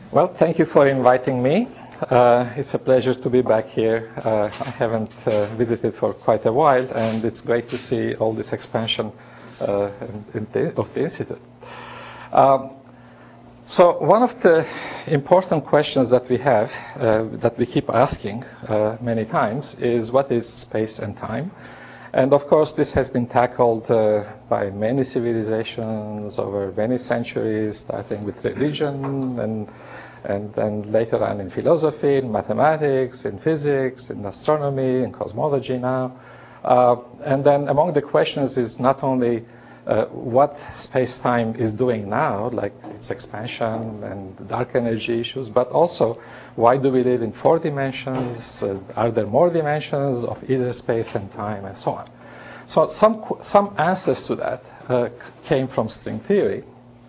Well, thank you for inviting me. It's a pleasure to be back here. I haven't visited for quite a while, and it's great to see all this expansion of the Institute. So one of the important questions that we have, that we keep asking many times, is what is space and time? And of course, this has been tackled by many civilizations over many centuries, starting with religion and then later on in philosophy, in mathematics, in physics, in astronomy, in cosmology now. And then among the questions is not only what space-time is doing now, like its expansion and dark energy issues, but also why do we live in 4 dimensions? Are there more dimensions of either space and time, and so on? So some answers to that came from string theory,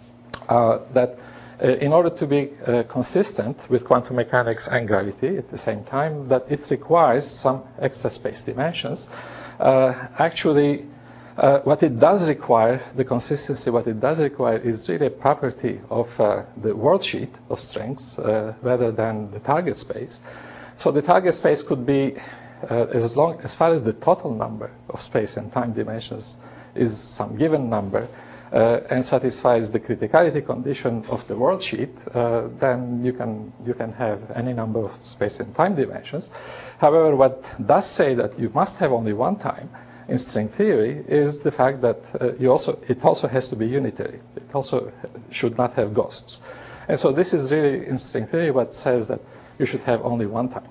that in order to be consistent with quantum mechanics and gravity at the same time, that it requires some extra space dimensions. Actually, what it does require, the consistency, what it does require is really a property of the worldsheet of strings rather than the target space. So the target space could be as far as the total number of space and time dimensions is some given number and satisfies the criticality condition of the worldsheet, then you can have any number of space and time dimensions. However, what does say that you must have only one time in string theory is the fact that it also has to be unitary. It also should not have ghosts. And so this is really in string theory what says that you should have only one time.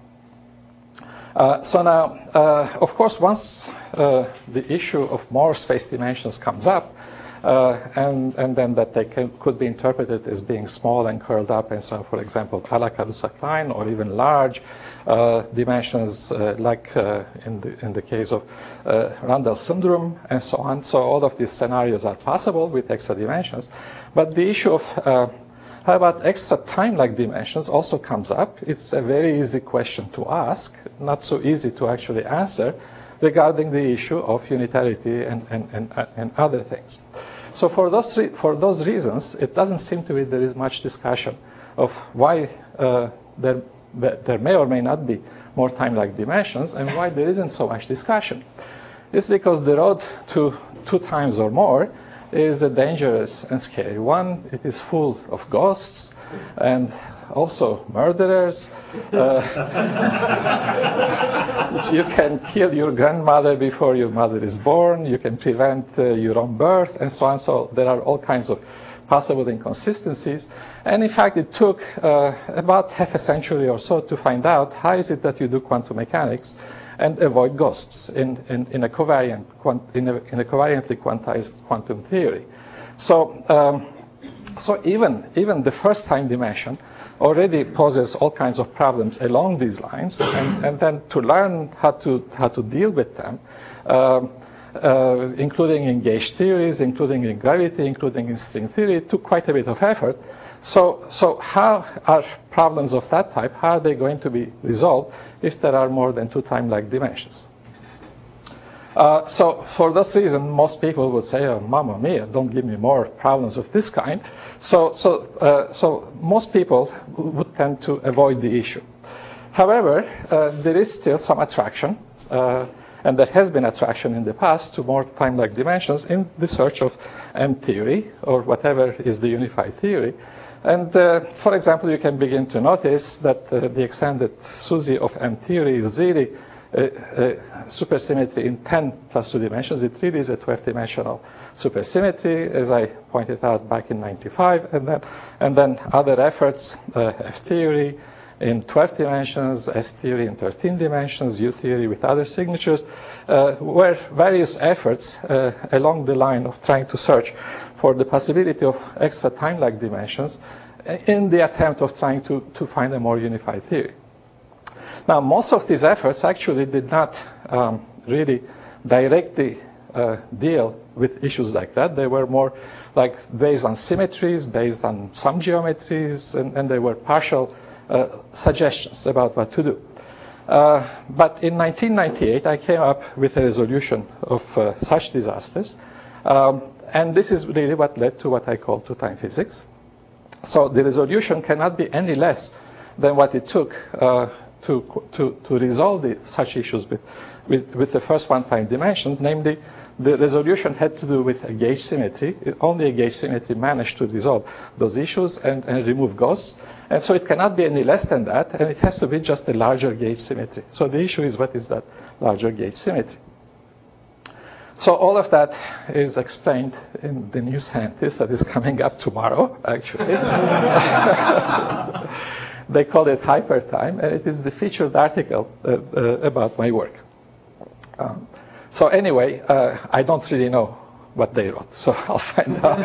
So now, of course, once the issue of more space dimensions comes up, and then that they could be interpreted as being small and curled up, and so on, for example, a la Kaluza-Klein, or even large dimensions like in the case of Randall-Sundrum, and so on. So all of these scenarios are possible with extra dimensions. But the issue of how about extra time-like dimensions also comes up. It's a very easy question to ask, not so easy to actually answer, regarding the issue of unitarity and other things. So for those reasons, it doesn't seem to be there is much discussion of why there may or may not be more time-like dimensions and why there isn't so much discussion. It's because the road to 2 times or more is a dangerous and scary one. It is full of ghosts and also murderers. You can kill your grandmother before your mother is born. You can prevent your own birth, and so on. So there are all kinds of possible inconsistencies. And in fact, it took about half a century or so to find out how is it that you do quantum mechanics and avoid ghosts in a covariantly quantized quantum theory. So even the first time dimension already poses all kinds of problems along these lines, and then to learn how to deal with them, including in gauge theories, including in gravity, including in string theory, took quite a bit of effort. So how are problems of that type, how are they going to be resolved if there are more than 2 time-like dimensions? So for this reason, most people would say, oh, mamma mia, don't give me more problems of this kind. So most people would tend to avoid the issue. However, there is still some attraction, and there has been attraction in the past to more time-like dimensions in the search of M theory, or whatever is the unified theory. And for example, you can begin to notice that the extended SUSY of M theory is really supersymmetry in 10 plus 2 dimensions. It really is a 12-dimensional supersymmetry, as I pointed out back in '95, and then other efforts, F theory in 12 dimensions, S theory in 13 dimensions, U theory with other signatures, were various efforts along the line of trying to search for the possibility of extra time-like dimensions in the attempt of trying to find a more unified theory. Now, most of these efforts actually did not really directly deal with issues like that. They were more like based on symmetries, based on some geometries, and they were partial suggestions about what to do. But in 1998, I came up with a resolution of such disasters. And this is really what led to what I call 2-time physics. So the resolution cannot be any less than what it took to resolve such issues with the first one-time dimensions, namely the resolution had to do with a gauge symmetry. Only a gauge symmetry managed to resolve those issues and remove ghosts. And so it cannot be any less than that, and it has to be just a larger gauge symmetry. So the issue is, what is that larger gauge symmetry? So all of that is explained in the New Scientist that is coming up tomorrow, actually. They call it Hypertime, and it is the featured article about my work. So anyway, I don't really know what they wrote, so I'll find out.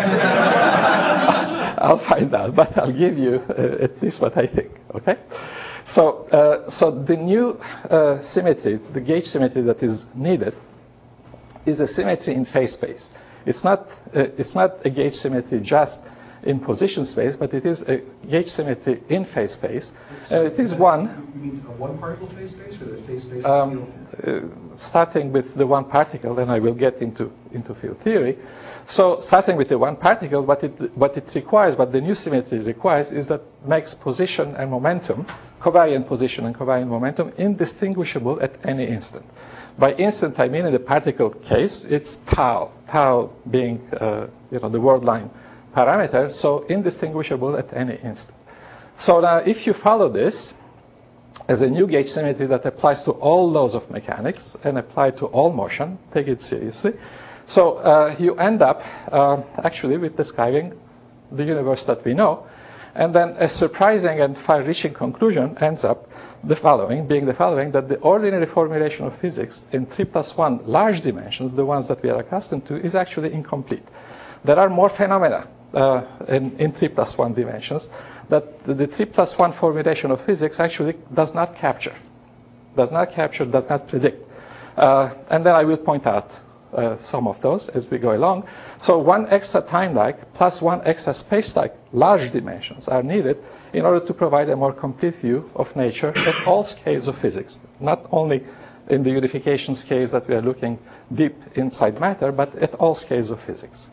I'll find out, but I'll give you at least what I think, okay? So the new symmetry, the gauge symmetry that is needed, is a symmetry in phase space. It's not a gauge symmetry just in position space, but it is a gauge symmetry in phase space, and it is one. You mean a one-particle phase space, or the phase space? Starting with the one particle, then I will get into field theory. So starting with the one particle, what it requires, what the new symmetry requires, is that makes position and momentum, covariant position and covariant momentum, indistinguishable at any instant. By instant, I mean in the particle case, it's tau being the word line parameter, so indistinguishable at any instant. So now, if you follow this as a new gauge symmetry that applies to all laws of mechanics and apply to all motion, take it seriously. So you end up actually with describing the universe that we know, and then a surprising and far-reaching conclusion ends up being the following, that the ordinary formulation of physics in 3+1 large dimensions, the ones that we are accustomed to, is actually incomplete. There are more phenomena in 3+1 dimensions that the 3+1 formulation of physics actually does not capture, does not predict. And then I will point out some of those as we go along. So one extra time lag plus one extra space lag, large dimensions, are needed in order to provide a more complete view of nature at all scales of physics, not only in the unification scales that we are looking deep inside matter, but at all scales of physics.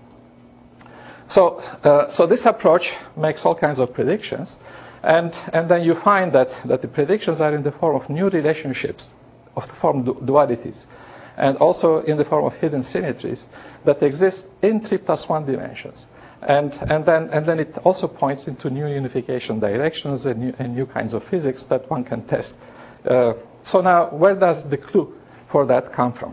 So this approach makes all kinds of predictions, and then you find that the predictions are in the form of new relationships, of the form dualities, and also in the form of hidden symmetries that exist in 3+1 dimensions. And then it also points into new unification directions and new kinds of physics that one can test. So now, where does the clue for that come from?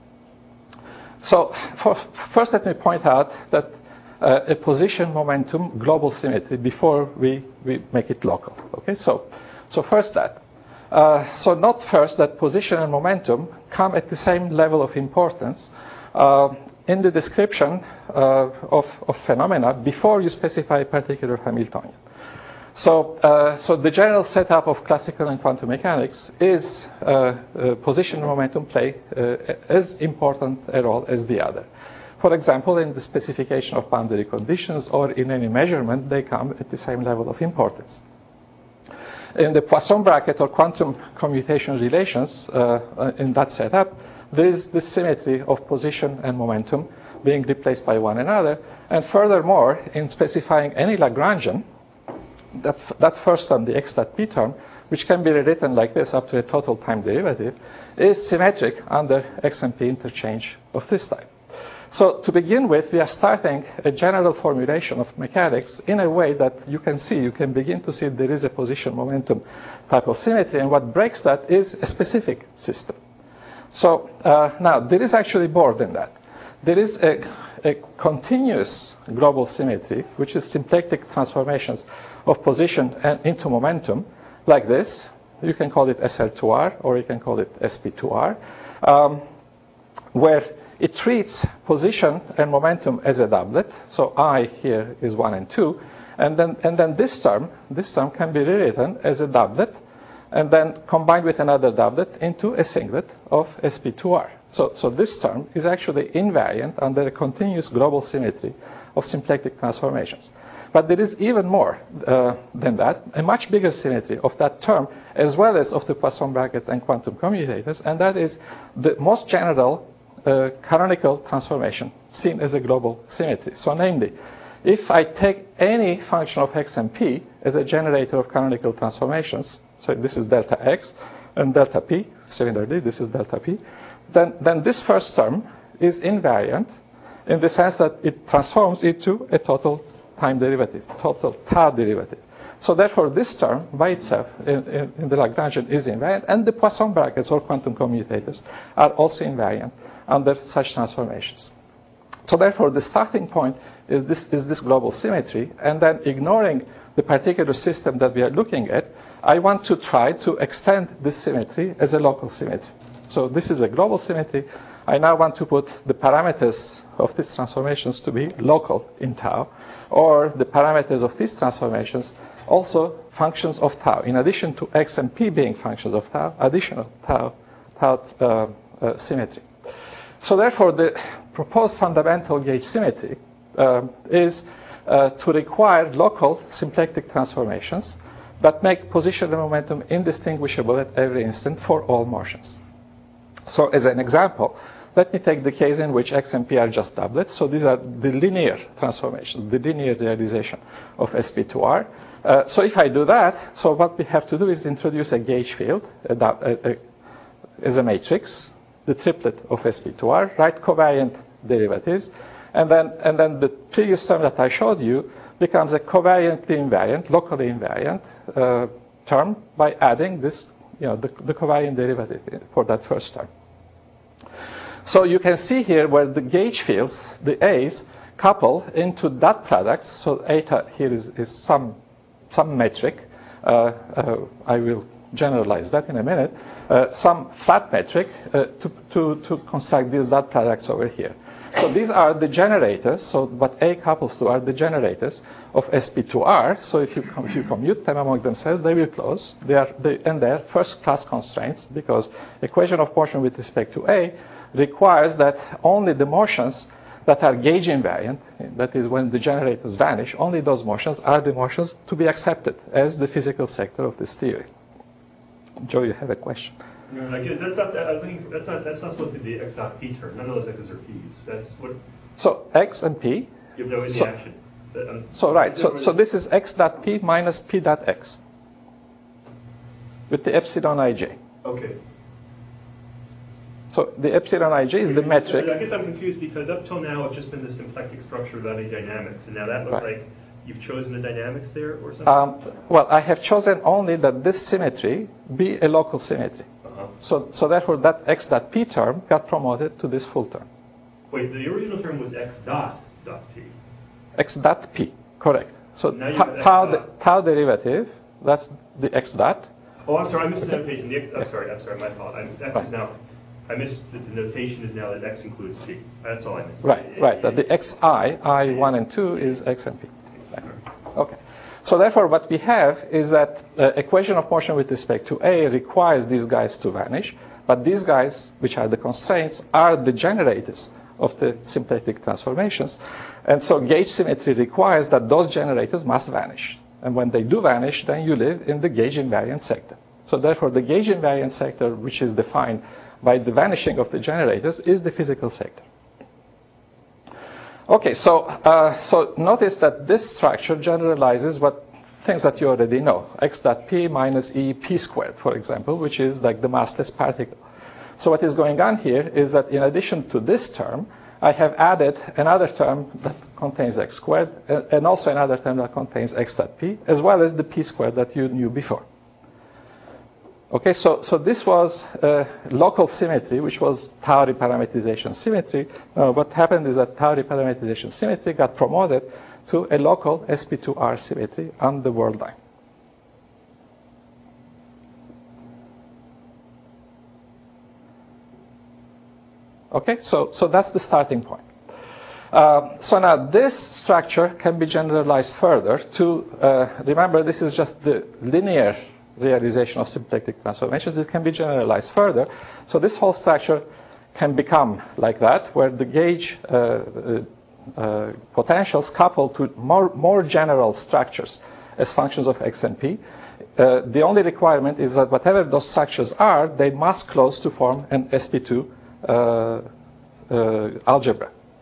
So first, let me point out that a position momentum global symmetry before we make it local. Okay, so first that. So not first that position and momentum come at the same level of importance in the description of phenomena before you specify a particular Hamiltonian. So the general setup of classical and quantum mechanics is position and momentum play as important a role as the other. For example, in the specification of boundary conditions or in any measurement, they come at the same level of importance. In the Poisson bracket or quantum commutation relations, in that setup, there is this symmetry of position and momentum being replaced by one another. And furthermore, in specifying any Lagrangian, that first term, the x dot p term, which can be rewritten like this up to a total time derivative, is symmetric under x and p interchange of this type. So to begin with, we are starting a general formulation of mechanics in a way that you can begin to see there is a position momentum type of symmetry, and what breaks that is a specific system. So now there is actually more than that. There is a continuous global symmetry, which is symplectic transformations of position and into momentum, like this. You can call it SL2R, or you can call it SP2R, where it treats position and momentum as a doublet. So I here is 1 and 2. And then this term can be rewritten as a doublet and then combined with another doublet into a singlet of SP2R. So this term is actually invariant under a continuous global symmetry of symplectic transformations. But there is even more than that, a much bigger symmetry of that term, as well as of the Poisson bracket and quantum commutators, and that is the most general canonical transformation seen as a global symmetry. So namely, if I take any function of x and p as a generator of canonical transformations, so this is delta x and delta p, similarly this is delta p, then this first term is invariant in the sense that it transforms into a total time derivative, total tau derivative. So therefore, this term by itself in the Lagrangian is invariant, and the Poisson brackets or quantum commutators are also invariant under such transformations. So therefore, the starting point is this global symmetry, and then ignoring the particular system that we are looking at, I want to try to extend this symmetry as a local symmetry. So this is a global symmetry. I now want to put the parameters of these transformations to be local in tau, or the parameters of these transformations also functions of tau. In addition to x and p being functions of tau, additional tau symmetry. So therefore, the proposed fundamental gauge symmetry is to require local symplectic transformations that make position and momentum indistinguishable at every instant for all motions. So as an example, let me take the case in which x and p are just doublets. So these are the linear transformations, the linear realization of sp2r. So if I do that, so what we have to do is introduce a gauge field as a matrix, the triplet of sp2r, write covariant derivatives, and then the previous term that I showed you becomes a covariantly invariant, locally invariant term by adding this, the covariant derivative for that first term. So you can see here where the gauge fields, the A's, couple into dot products. So eta here is some metric. I will generalize that in a minute. Some flat metric to construct these dot products over here. So these are the generators. So what A couples to are the generators of sp2r. So if you commute them among themselves, they will close. They are first-class constraints because equation of motion with respect to A requires that only the motions that are gauge invariant, that is when the generators vanish, only those motions are the motions to be accepted as the physical sector of this theory. Joe, you have a question. I guess that's not supposed to be the x dot p term. None of those x's are p's. That's what. So x and p. You know, in the action. So right. So this is x dot p minus p dot x with the epsilon ij. Okay. So the epsilon ij is the metric. I guess I'm confused because up till now it's just been the symplectic structure without any dynamics, and now that looks like you've chosen the dynamics there or something? Well, I have chosen only that this symmetry be a local symmetry. So therefore, that x dot p term got promoted to this full term. Wait, the original term was x dot p. X dot p, correct. So tau derivative, that's the x dot. Oh, I'm sorry, I missed the notation. I'm sorry, my fault. I missed that the notation is now that x includes p. That's all I missed. Right. That the xi, I1 and 2 is x and p. Okay. So therefore, what we have is that equation of motion with respect to A requires these guys to vanish, but these guys, which are the constraints, are the generators of the symplectic transformations. And so gauge symmetry requires that those generators must vanish. And when they do vanish, then you live in the gauge invariant sector. So therefore, the gauge invariant sector, which is defined by the vanishing of the generators, is the physical sector. Okay, so notice that this structure generalizes things that you already know. X dot p minus e p squared, for example, which is like the massless particle. So what is going on here is that in addition to this term, I have added another term that contains x squared, and also another term that contains x dot p, as well as the p squared that you knew before. Okay, so this was local symmetry, which was tau reparametrization symmetry. What happened is that tau reparametrization symmetry got promoted to a local sp2r symmetry on the world line. Okay, so that's the starting point. So now this structure can be generalized further to, remember this is just the linear realization of symplectic transformations. It can be generalized further. So this whole structure can become like that, where the gauge potentials couple to more general structures as functions of x and p. The only requirement is that whatever those structures are, they must close to form an sp2 algebra.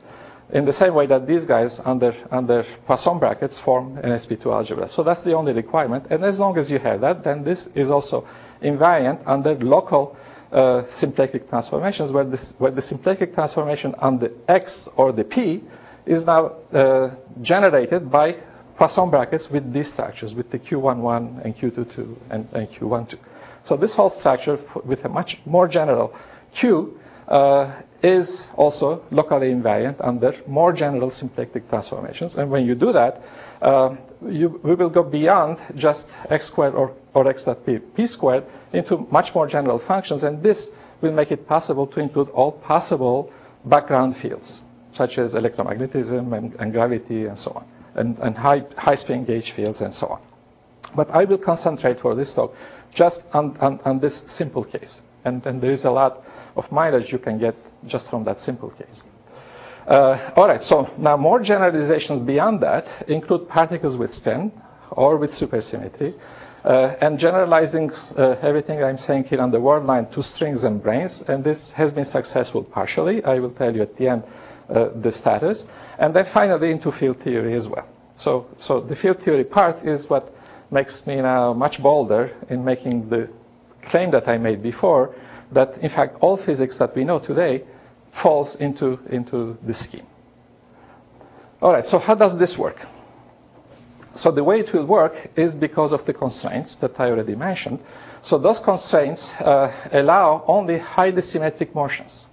in the same way that these guys under Poisson brackets form an sp2 algebra. So that's the only requirement. And as long as you have that, then this is also invariant under local symplectic transformations, where the symplectic transformation on the X or the P is now generated by Poisson brackets with these structures, with the Q11 and Q22 and Q12. So this whole structure with a much more general Q is also locally invariant under more general symplectic transformations. And when you do that, we will go beyond just x squared or x dot p squared into much more general functions. And this will make it possible to include all possible background fields, such as electromagnetism and gravity and so on, and high-spin gauge fields and so on. But I will concentrate for this talk just on this simple case. And there is a lot of mileage you can get just from that simple case. All right, so now more generalizations beyond that include particles with spin or with supersymmetry, and generalizing everything I'm saying here on the word line to strings and branes. And this has been successful partially. I will tell you at the end the status. And then finally into field theory as well. So the field theory part is what makes me now much bolder in making the claim that I made before, that in fact all physics that we know today falls into this scheme. All right, so how does this work? So the way it will work is because of the constraints that I already mentioned. So those constraints allow only highly symmetric motions.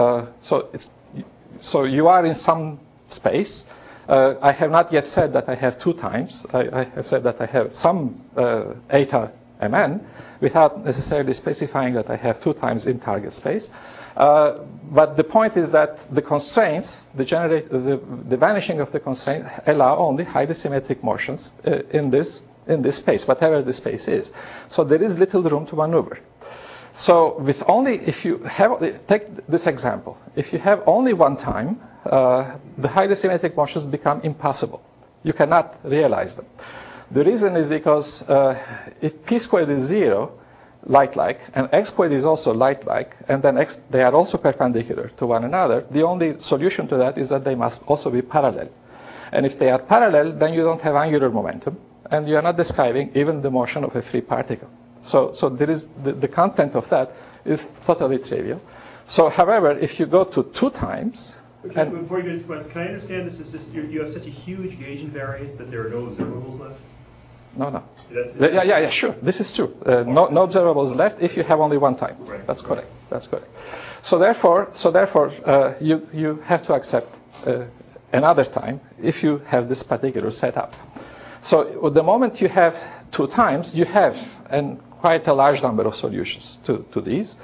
So you are in some space. I have not yet said that I have 2 times. I have said that I have some eta mn without necessarily specifying that I have 2 times in target space. But the point is that the constraints, the vanishing of the constraint, allow only highly symmetric motions in this space, whatever the space is. So there is little room to maneuver. So if you take this example, if you have only 1 time, the highly symmetric motions become impossible. You cannot realize them. The reason is because if p squared is 0, light-like, and x squared is also light-like, and then they are also perpendicular to one another, the only solution to that is that they must also be parallel. And if they are parallel, then you don't have angular momentum, and you are not describing even the motion of a free particle. So there is the content of that is totally trivial. So, however, if you go to 2 times... Okay, before you get into points, can I understand this is just you have such a huge gauge invariance that there are no observables left? No. Yeah, Sure. This is true. No observables left if you have only 1 time. Right. That's correct. So therefore, you have to accept another time if you have this particular setup. So the moment you have 2 times, you have quite a large number of solutions to these.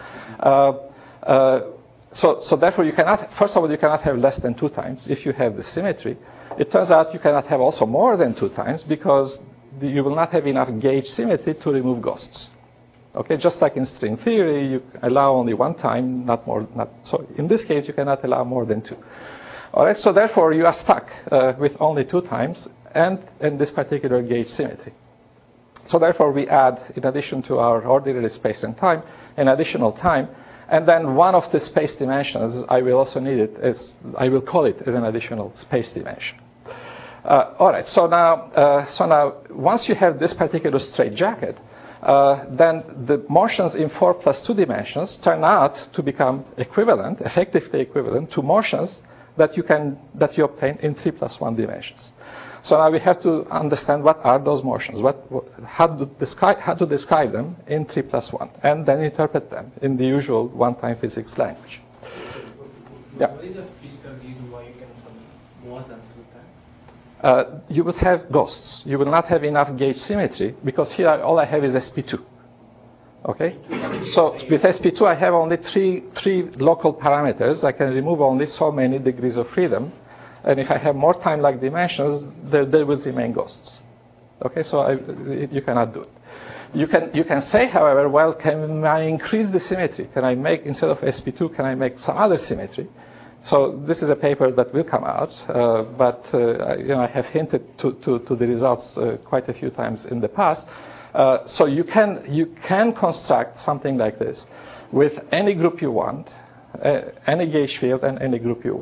So therefore, you cannot have less than 2 times if you have the symmetry. It turns out you cannot have also more than 2 times because you will not have enough gauge symmetry to remove ghosts. Okay, just like in string theory, you allow only 1 time, not more. So in this case, you cannot allow more than 2. All right, so therefore you are stuck with only 2 times and this particular gauge symmetry. So therefore we add, in addition to our ordinary space and time, an additional time, and then one of the space dimensions, I will also need it as, I will call it as an additional space dimension. All right, so now once you have this particular straitjacket, then the motions in 4 plus 2 dimensions turn out to become effectively equivalent to motions that you obtain in 3 plus 1 dimensions. So now we have to understand what are those motions, how to describe them in 3 plus 1, and then interpret them in the usual one-time physics language. Yeah. What is the physical reason why you can have more than 2 times? You would have ghosts. You will not have enough gauge symmetry because here all I have is sp2. Okay? So with sp2 I have only three local parameters. I can remove only so many degrees of freedom. And if I have more time-like dimensions, there will remain ghosts. Okay, so you cannot do it. You can say, however, well, can I increase the symmetry? Can I make, instead of sp2, can I make some other symmetry? So this is a paper that will come out, but I have hinted to the results quite a few times in the past. So you can construct something like this with any group you want, any gauge field and any group you want.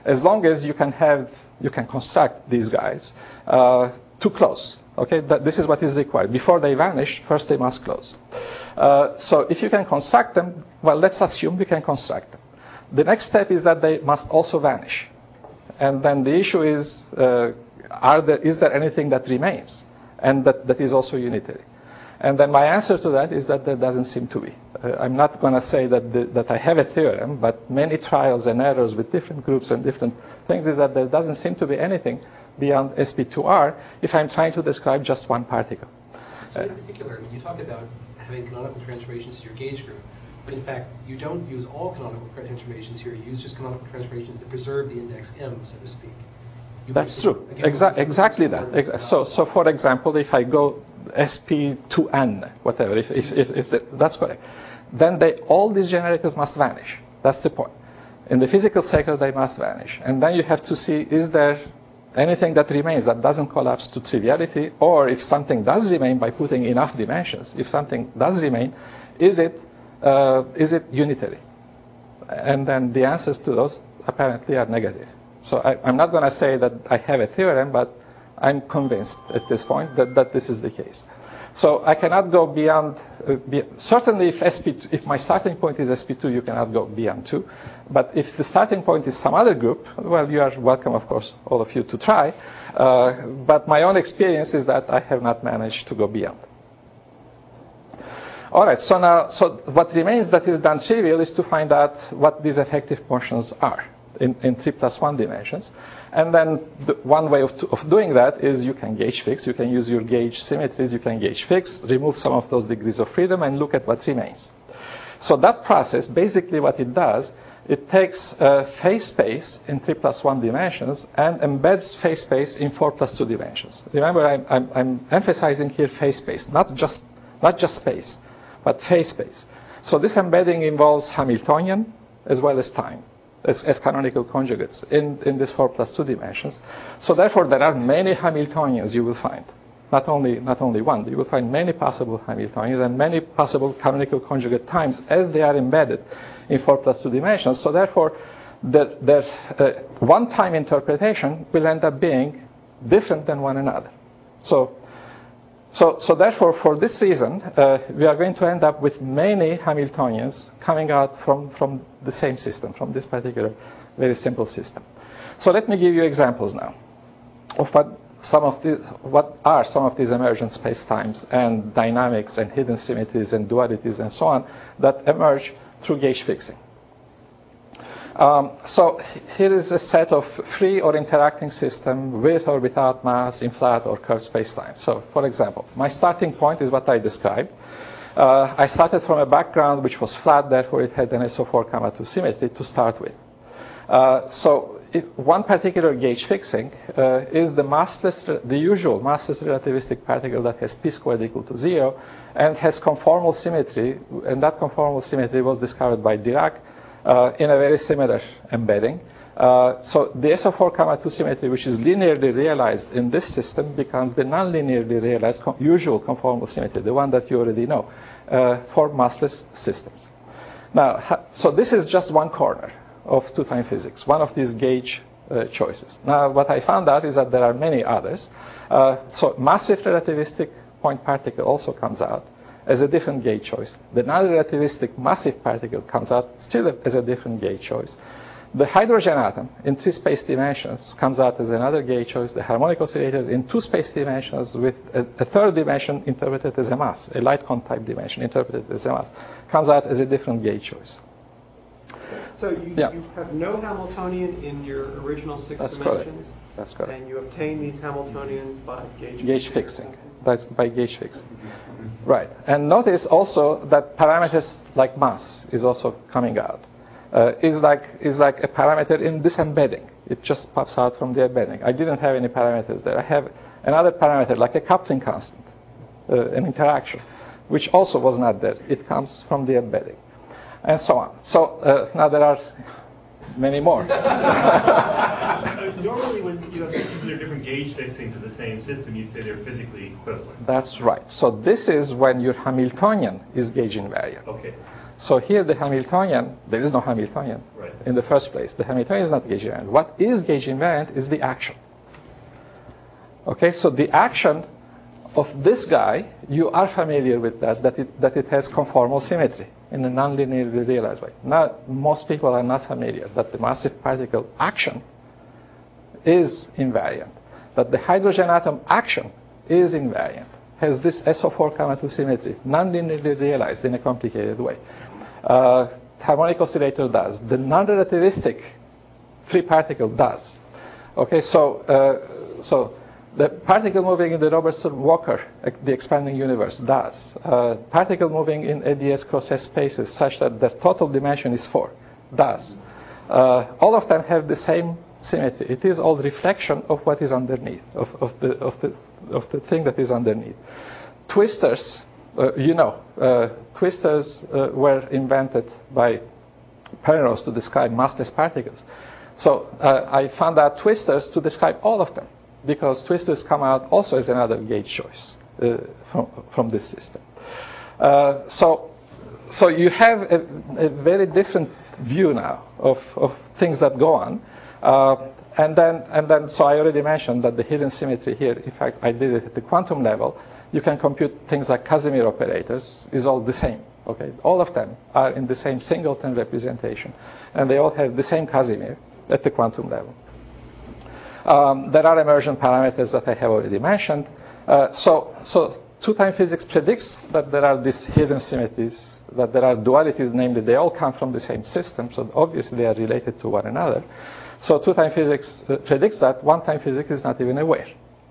as long as you can construct these guys too close. Okay, this is what is required. Before they vanish, first they must close. So if you can construct them, well, let's assume we can construct them. The next step is that they must also vanish. And then the issue is, is there anything that remains and that is also unitary? And then my answer to that is that there doesn't seem to be. I'm not going to say that I have a theorem, but many trials and errors with different groups and different things is that there doesn't seem to be anything beyond sp2r if I'm trying to describe just one particle. So in particular, you talk about having canonical transformations to your gauge group, but in fact, you don't use all canonical transformations here. You use just canonical transformations that preserve the index m, so to speak. That's true. Exactly that. So for example, if I go sp2n, whatever, if that's correct, then all these generators must vanish. That's the point. In the physical cycle, they must vanish. And then you have to see, is there anything that remains that doesn't collapse to triviality, or if something does remain by putting enough dimensions, if something does remain, is it unitary? And then the answers to those apparently are negative. So I'm not going to say that I have a theorem, but I'm convinced at this point that this is the case. So I cannot go beyond, certainly if my starting point is sp2, you cannot go beyond 2. But if the starting point is some other group, well, you are welcome, of course, all of you to try. But my own experience is that I have not managed to go beyond. All right, so what remains that is non-trivial is to find out what these effective motions are in 3+1 dimensions. And then one way of doing that is you can gauge fix. You can use your gauge symmetries. You can gauge fix, remove some of those degrees of freedom, and look at what remains. So that process, basically what it does, it takes phase space in 3+1 dimensions and embeds phase space in 4+2 dimensions. Remember, I'm emphasizing here phase space, not just space, but phase space. So this embedding involves Hamiltonian as well as time, as canonical conjugates in this 4+2 dimensions. So therefore, there are many Hamiltonians you will find. Not only one. You will find many possible Hamiltonians and many possible canonical conjugate times as they are embedded in 4+2 dimensions. So therefore, their one-time interpretation will end up being different than one another. So therefore, for this reason, we are going to end up with many Hamiltonians coming out from the same system, from this particular very simple system. So let me give you examples now of what are some of these emergent spacetimes and dynamics and hidden symmetries and dualities and so on that emerge through gauge fixing. So here is a set of free or interacting system with or without mass in flat or curved spacetime. So for example, my starting point is what I described. I started from a background which was flat, therefore it had an SO4, 2 symmetry to start with. So one particular gauge fixing is the usual massless relativistic particle that has p² equal to 0 and has conformal symmetry, and that conformal symmetry was discovered by Dirac in a very similar embedding. So the SO4, 2 symmetry, which is linearly realized in this system, becomes the non-linearly realized usual conformal symmetry, the one that you already know, for massless systems. Now, so this is just one corner of two-time physics, one of these gauge choices. Now, what I found out is that there are many others. So massive relativistic point particle also comes out as a different gauge choice. The non-relativistic massive particle comes out still as a different gauge choice. The hydrogen atom in 3 space dimensions comes out as another gauge choice. The harmonic oscillator in 2 space dimensions with a third dimension interpreted as a mass, a light cone type dimension interpreted as a mass, comes out as a different gauge choice. So you have no Hamiltonian in your original 6 dimensions? Correct. That's correct. And you obtain these Hamiltonians by gauge fixing. That's by gauge fixing. Right. And notice also that parameters like mass is also coming out. Is like a parameter in this embedding. It just pops out from the embedding. I didn't have any parameters there. I have another parameter like a coupling constant, an interaction, which also was not there. It comes from the embedding, and so on. So now there are many more. Normally, when you have systems that are different gauge fixings of the same system, you'd say they're physically equivalent. That's right. So this is when your Hamiltonian is gauge invariant. Okay. So here the Hamiltonian, there is no Hamiltonian in the first place. The Hamiltonian is not gauge invariant. What is gauge invariant is the action. Okay, so the action of this guy, you are familiar with that it has conformal symmetry in a nonlinearly realized way. Now, most people are not familiar that the massive particle action is invariant, that the hydrogen atom action is invariant, has this SO4 gamma 2 symmetry, nonlinearly realized in a complicated way. Harmonic oscillator does. The non-relativistic free particle does. Okay, so the particle moving in the Robertson-Walker, the expanding universe, does. Particle moving in ADS cross-S spaces such that their total dimension is 4, does. All of them have the same symmetry. It is all reflection of what is underneath, of the thing that is underneath. Twisters, twisters were invented by Penrose to describe massless particles. So I found out twisters to describe all of them, because twisters come out also as another gauge choice from this system. So you have a very different view now of things that go on. And then, so I already mentioned that the hidden symmetry here, in fact, I did it at the quantum level. You can compute things like Casimir operators, is all the same. Okay, all of them are in the same singleton representation, and they all have the same Casimir at the quantum level. There are emergent parameters that I have already mentioned. So two-time physics predicts that there are these hidden symmetries, that there are dualities, namely they all come from the same system, so obviously they are related to one another. So two-time physics predicts that. One-time physics is not even aware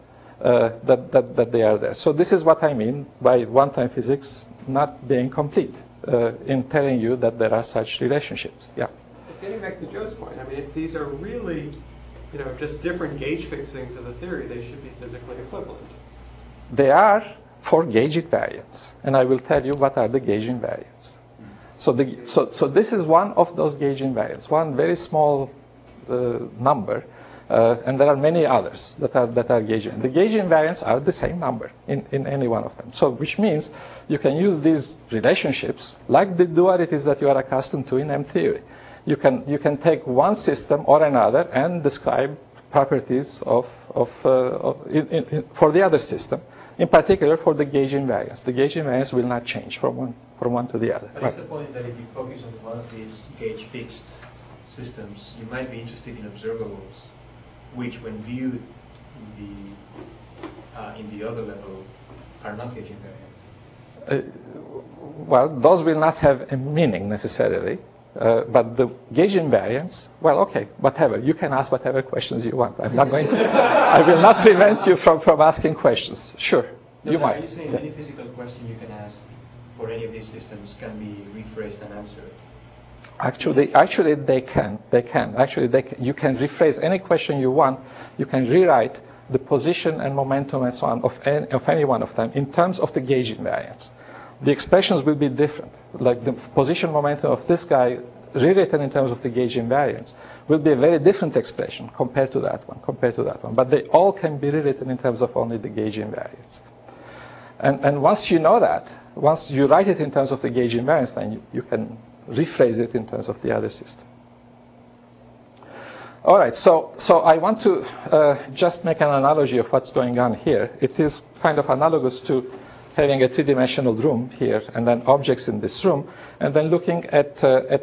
that they are there. So this is what I mean by one-time physics not being complete in telling you that there are such relationships. Yeah. But getting back to Joe's point, I mean, if these are really, just different gauge fixings of the theory, they should be physically equivalent. They are for gauge invariants, and I will tell you what are the gauge invariants. So this is one of those gauge invariants, one very small number, and there are many others that are gauge invariants. The gauge invariants are the same number in any one of them. So which means you can use these relationships like the dualities that you are accustomed to in M theory. You can take one system or another and describe properties for the other system. In particular, for the gauge invariance. The gauge invariance will not change from one to the other. But is the point that if you focus on one of these gauge fixed systems, you might be interested in observables, which, when viewed in the other level, are not gauge invariant? Well, those will not have a meaning necessarily. But the gauge invariance, well, okay, whatever. You can ask whatever questions you want. I'm not going to. I will not prevent you from asking questions. Sure, you might. Are you saying any physical question you can ask for any of these systems can be rephrased and answered? Actually, they can. You can rephrase any question you want. You can rewrite the position and momentum and so on of any one of them in terms of the gauge invariance. The expressions will be different. Like the position momentum of this guy, rewritten in terms of the gauge invariance, will be a very different expression compared to that one. But they all can be rewritten in terms of only the gauge invariance. And once you know that, once you write it in terms of the gauge invariance, then you can rephrase it in terms of the other system. All right, so I want to just make an analogy of what's going on here. It is kind of analogous to having a three-dimensional room here, and then objects in this room, and then looking at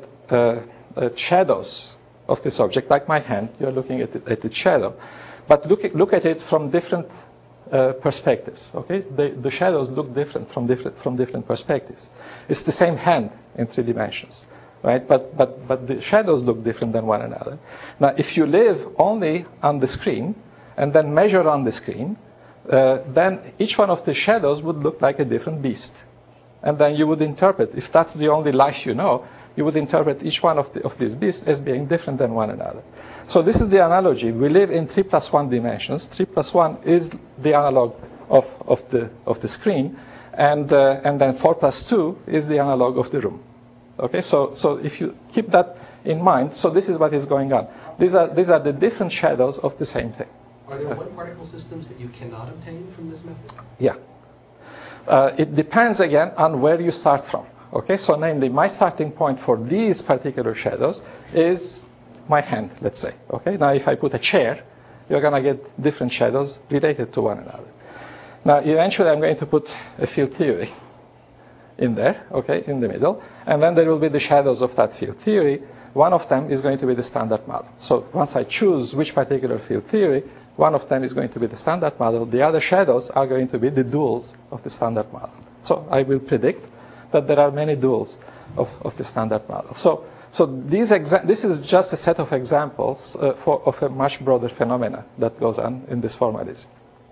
shadows of this object, like my hand. You're looking at the shadow, but look at it from different perspectives. Okay, the shadows look different from different perspectives. It's the same hand in 3 dimensions, right? But the shadows look different than one another. Now, if you live only on the screen and then measure on the screen, then each one of the shadows would look like a different beast. And then you would interpret, if that's the only life you know, you would interpret each one of these beasts as being different than one another. So this is the analogy. We live in 3 + 1 dimensions. 3 + 1 is the analog of the screen, and then 4 + 2 is the analog of the room. Okay, so if you keep that in mind, so this is what is going on. These are the different shadows of the same thing. Are there one-particle systems that you cannot obtain from this method? Yeah. It depends, again, on where you start from. Okay, so namely, my starting point for these particular shadows is my hand, let's say. Okay, now if I put a chair, you're going to get different shadows related to one another. Now, eventually, I'm going to put a field theory in there, okay, in the middle, and then there will be the shadows of that field theory. One of them is going to be the standard model. So once I choose which particular field theory, one of them is going to be the standard model. The other shadows are going to be the duals of the standard model. So I will predict that there are many duals of the standard model. So this is just a set of examples of a much broader phenomena that goes on in this formalism.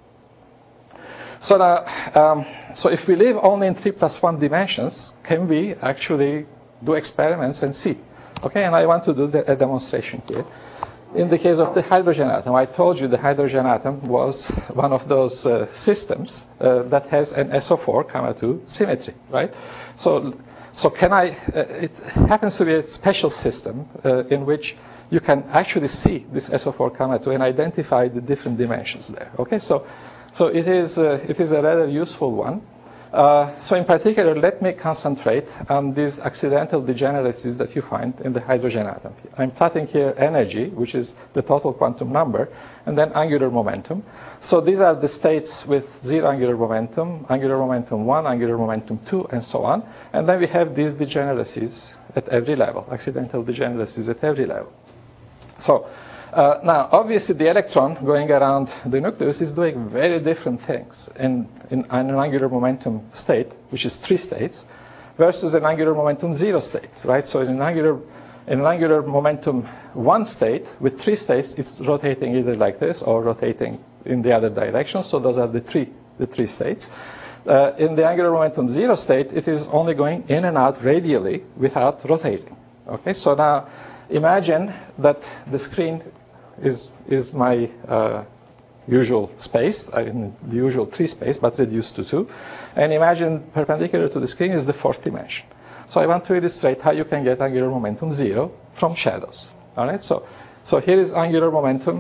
So now, so if we live only in 3+1 dimensions, can we actually do experiments and see? Okay, and I want to do a demonstration here. In the case of the hydrogen atom, I told you the hydrogen atom was one of those systems that has an SO4, 2 symmetry, right? So can I? It happens to be a special system in which you can actually see this SO4, 2 and identify the different dimensions there. Okay, so it is a rather useful one. So in particular, let me concentrate on these accidental degeneracies that you find in the hydrogen atom. I'm plotting here energy, which is the total quantum number, and then angular momentum. So these are the states with 0 angular momentum 1, angular momentum 2, and so on. And then we have these degeneracies at every level, accidental degeneracies at every level. So now, obviously, the electron going around the nucleus is doing very different things in an angular momentum state, which is 3 states, versus an angular momentum 0 state, right? So in an angular momentum 1 state with 3 states, it's rotating either like this or rotating in the other direction. So those are the three states. In the angular momentum 0 state, it is only going in and out radially without rotating. Okay, so now imagine that the screen is my usual space, the usual 3 space, but reduced to 2. And imagine perpendicular to the screen is the 4th dimension. So I want to illustrate how you can get angular momentum 0 from shadows. All right. So here is angular momentum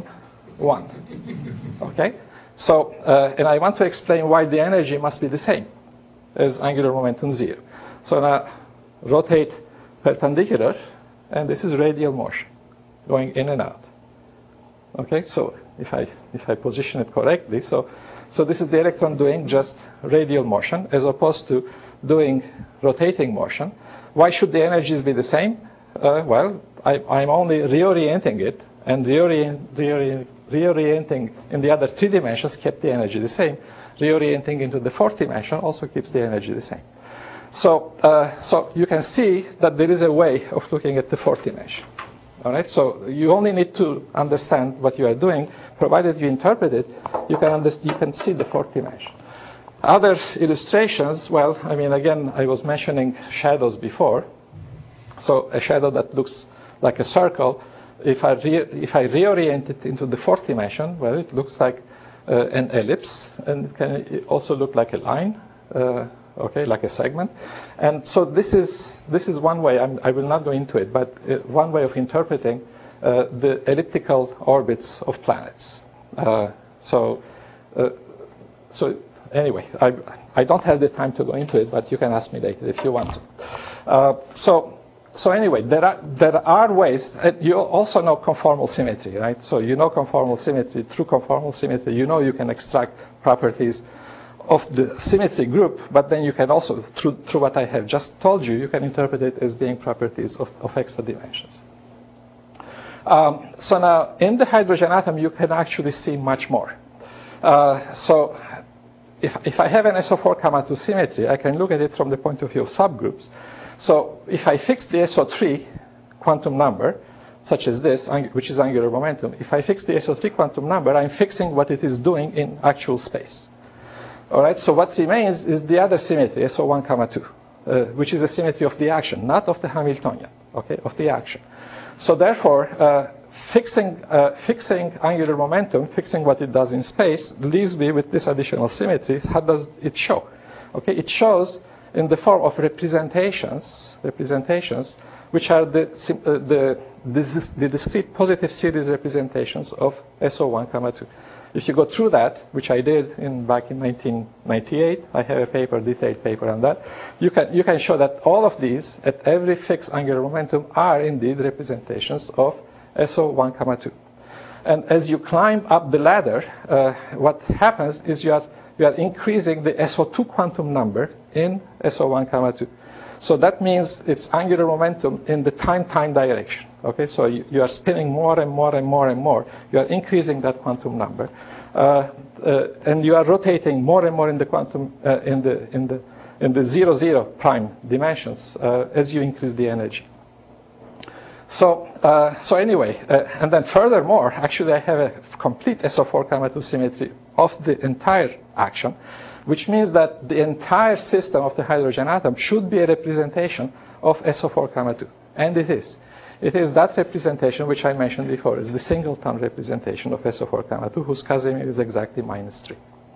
1. Okay. So and I want to explain why the energy must be the same as angular momentum 0. So now rotate perpendicular, and this is radial motion going in and out. Okay, so if I position it correctly, so this is the electron doing just radial motion as opposed to doing rotating motion. Why should the energies be the same? Well, I'm only reorienting it, and reorienting in the other 3 dimensions kept the energy the same. Reorienting into the 4th dimension also keeps the energy the same. So you can see that there is a way of looking at the 4th dimension. All right, so you only need to understand what you are doing. Provided you interpret it, you can see the 4th dimension. Other illustrations, well, I mean, again, I was mentioning shadows before. So a shadow that looks like a circle, if I reorient it into the 4th dimension, well, it looks like an ellipse, and it can also look like a line. Okay, like a segment. And so this is one way, I will not go into it, but one way of interpreting the elliptical orbits of planets. So anyway, I don't have the time to go into it, but you can ask me later if you want to. So anyway, there are ways. You also know conformal symmetry, right? So you know conformal symmetry. Through conformal symmetry, you know you can extract properties of the symmetry group, but then you can also, through what I have just told you, you can interpret it as being properties of extra dimensions. So now, in the hydrogen atom, you can actually see much more. So if I have an SO4, 2 symmetry, I can look at it from the point of view of subgroups. So if I fix the SO3 quantum number, such as this, which is angular momentum, if I fix the SO3 quantum number, I'm fixing what it is doing in actual space. All right, so what remains is the other symmetry, SO1, 2, which is a symmetry of the action, not of the Hamiltonian, okay, of the action. So therefore, fixing angular momentum, fixing what it does in space, leaves me with this additional symmetry. How does it show? Okay, it shows in the form of representations, which are the discrete positive series representations of SO1, 2. If you go through that, which I did back in 1998, I have a paper, detailed paper on that, you can show that all of these at every fixed angular momentum are indeed representations of SO1, 2. And as you climb up the ladder, what happens is you are increasing the SO2 quantum number in SO1, 2. So that means it's angular momentum in the time direction. Okay, so you are spinning more and more and more and more. You are increasing that quantum number, and you are rotating more and more in the quantum in the 0, prime dimensions as you increase the energy. So anyway, and then furthermore, actually I have a complete SO4, 2 symmetry of the entire action, which means that the entire system of the hydrogen atom should be a representation of SO4, 2. And it is. It is that representation which I mentioned before. It's the singleton representation of SO4, 2, whose Casimir is exactly -3.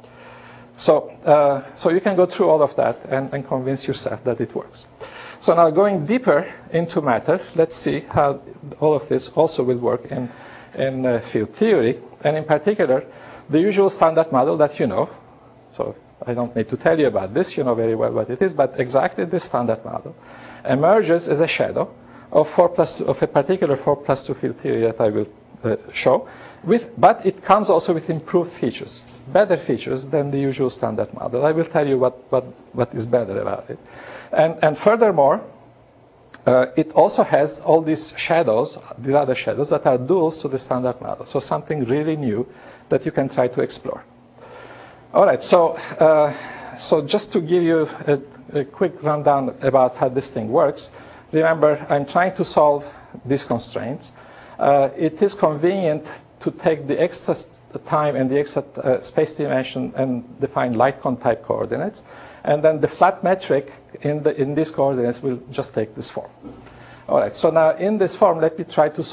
So you can go through all of that and convince yourself that it works. So now going deeper into matter, let's see how all of this also will work in field theory, and in particular, the usual standard model that you know. So I don't need to tell you about this, you know very well what it is, but exactly this standard model emerges as a shadow of a particular 4+2 field theory that I will show, but it comes also with improved features, better features than the usual standard model. I will tell you what is better about it. And furthermore, it also has all these shadows, these other shadows that are duals to the standard model. So something really new that you can try to explore. All right, so just to give you a quick rundown about how this thing works, remember I'm trying to solve these constraints. It is convenient to take the extra time and the extra space dimension and define light-cone type coordinates, and then the flat metric in these coordinates will just take this form. All right, so now in this form, let me try to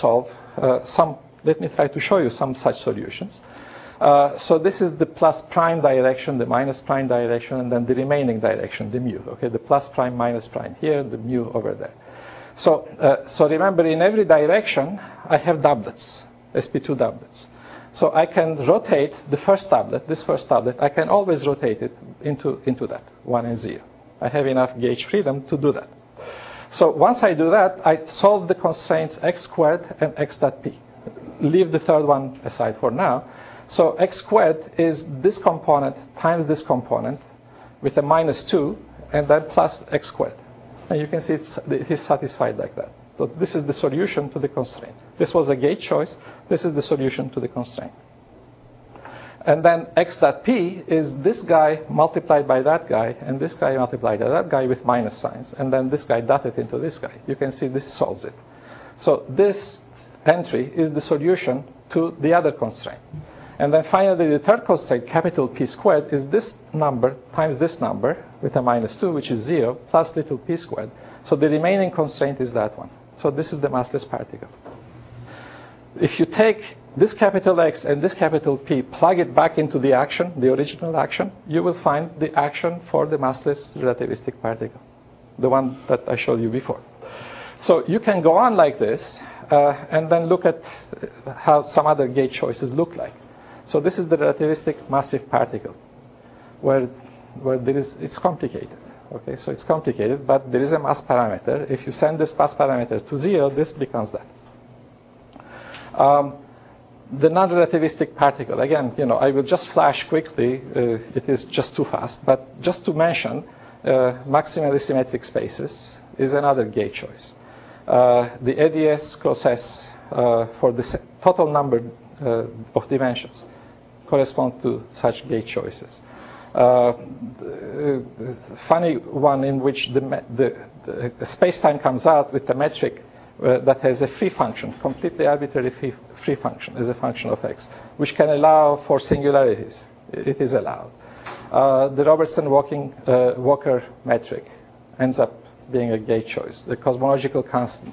show you some such solutions. So this is the plus prime direction, the minus prime direction, and then the remaining direction, the mu. Okay, the plus prime, minus prime here, the mu over there. So remember, in every direction, I have doublets, sp2 doublets. So I can rotate the first doublet, this first doublet, I can always rotate it into that, 1 and 0. I have enough gauge freedom to do that. So once I do that, I solve the constraints x squared and x dot p. Leave the third one aside for now. So x squared is this component times this component with a -2 and then plus x squared. And you can see it is satisfied like that. So this is the solution to the constraint. This was a gauge choice. This is the solution to the constraint. And then x dot p is this guy multiplied by that guy, and this guy multiplied by that guy with minus signs, and then this guy dotted into this guy. You can see this solves it. So this entry is the solution to the other constraint. And then finally, the third constraint, capital P squared, is this number times this number with a -2, which is 0, plus little p squared. So the remaining constraint is that one. So this is the massless particle. If you take this capital X and this capital P, plug it back into the action, the original action, you will find the action for the massless relativistic particle, the one that I showed you before. So you can go on like this and then look at how some other gauge choices look like. So this is the relativistic massive particle, where it's complicated. Okay, so it's complicated, but there is a mass parameter. If you send this mass parameter to 0, this becomes that. The non-relativistic particle, again, I will just flash quickly. It is just too fast, but just to mention, maximally symmetric spaces is another gauge choice. The ADS process for the total number of dimensions correspond to such gauge choices. Funny one in which the space-time comes out with the metric that has a free function, completely arbitrary free function as a function of x, which can allow for singularities. It is allowed. The Robertson-Walker metric ends up being a gauge choice. The cosmological constant,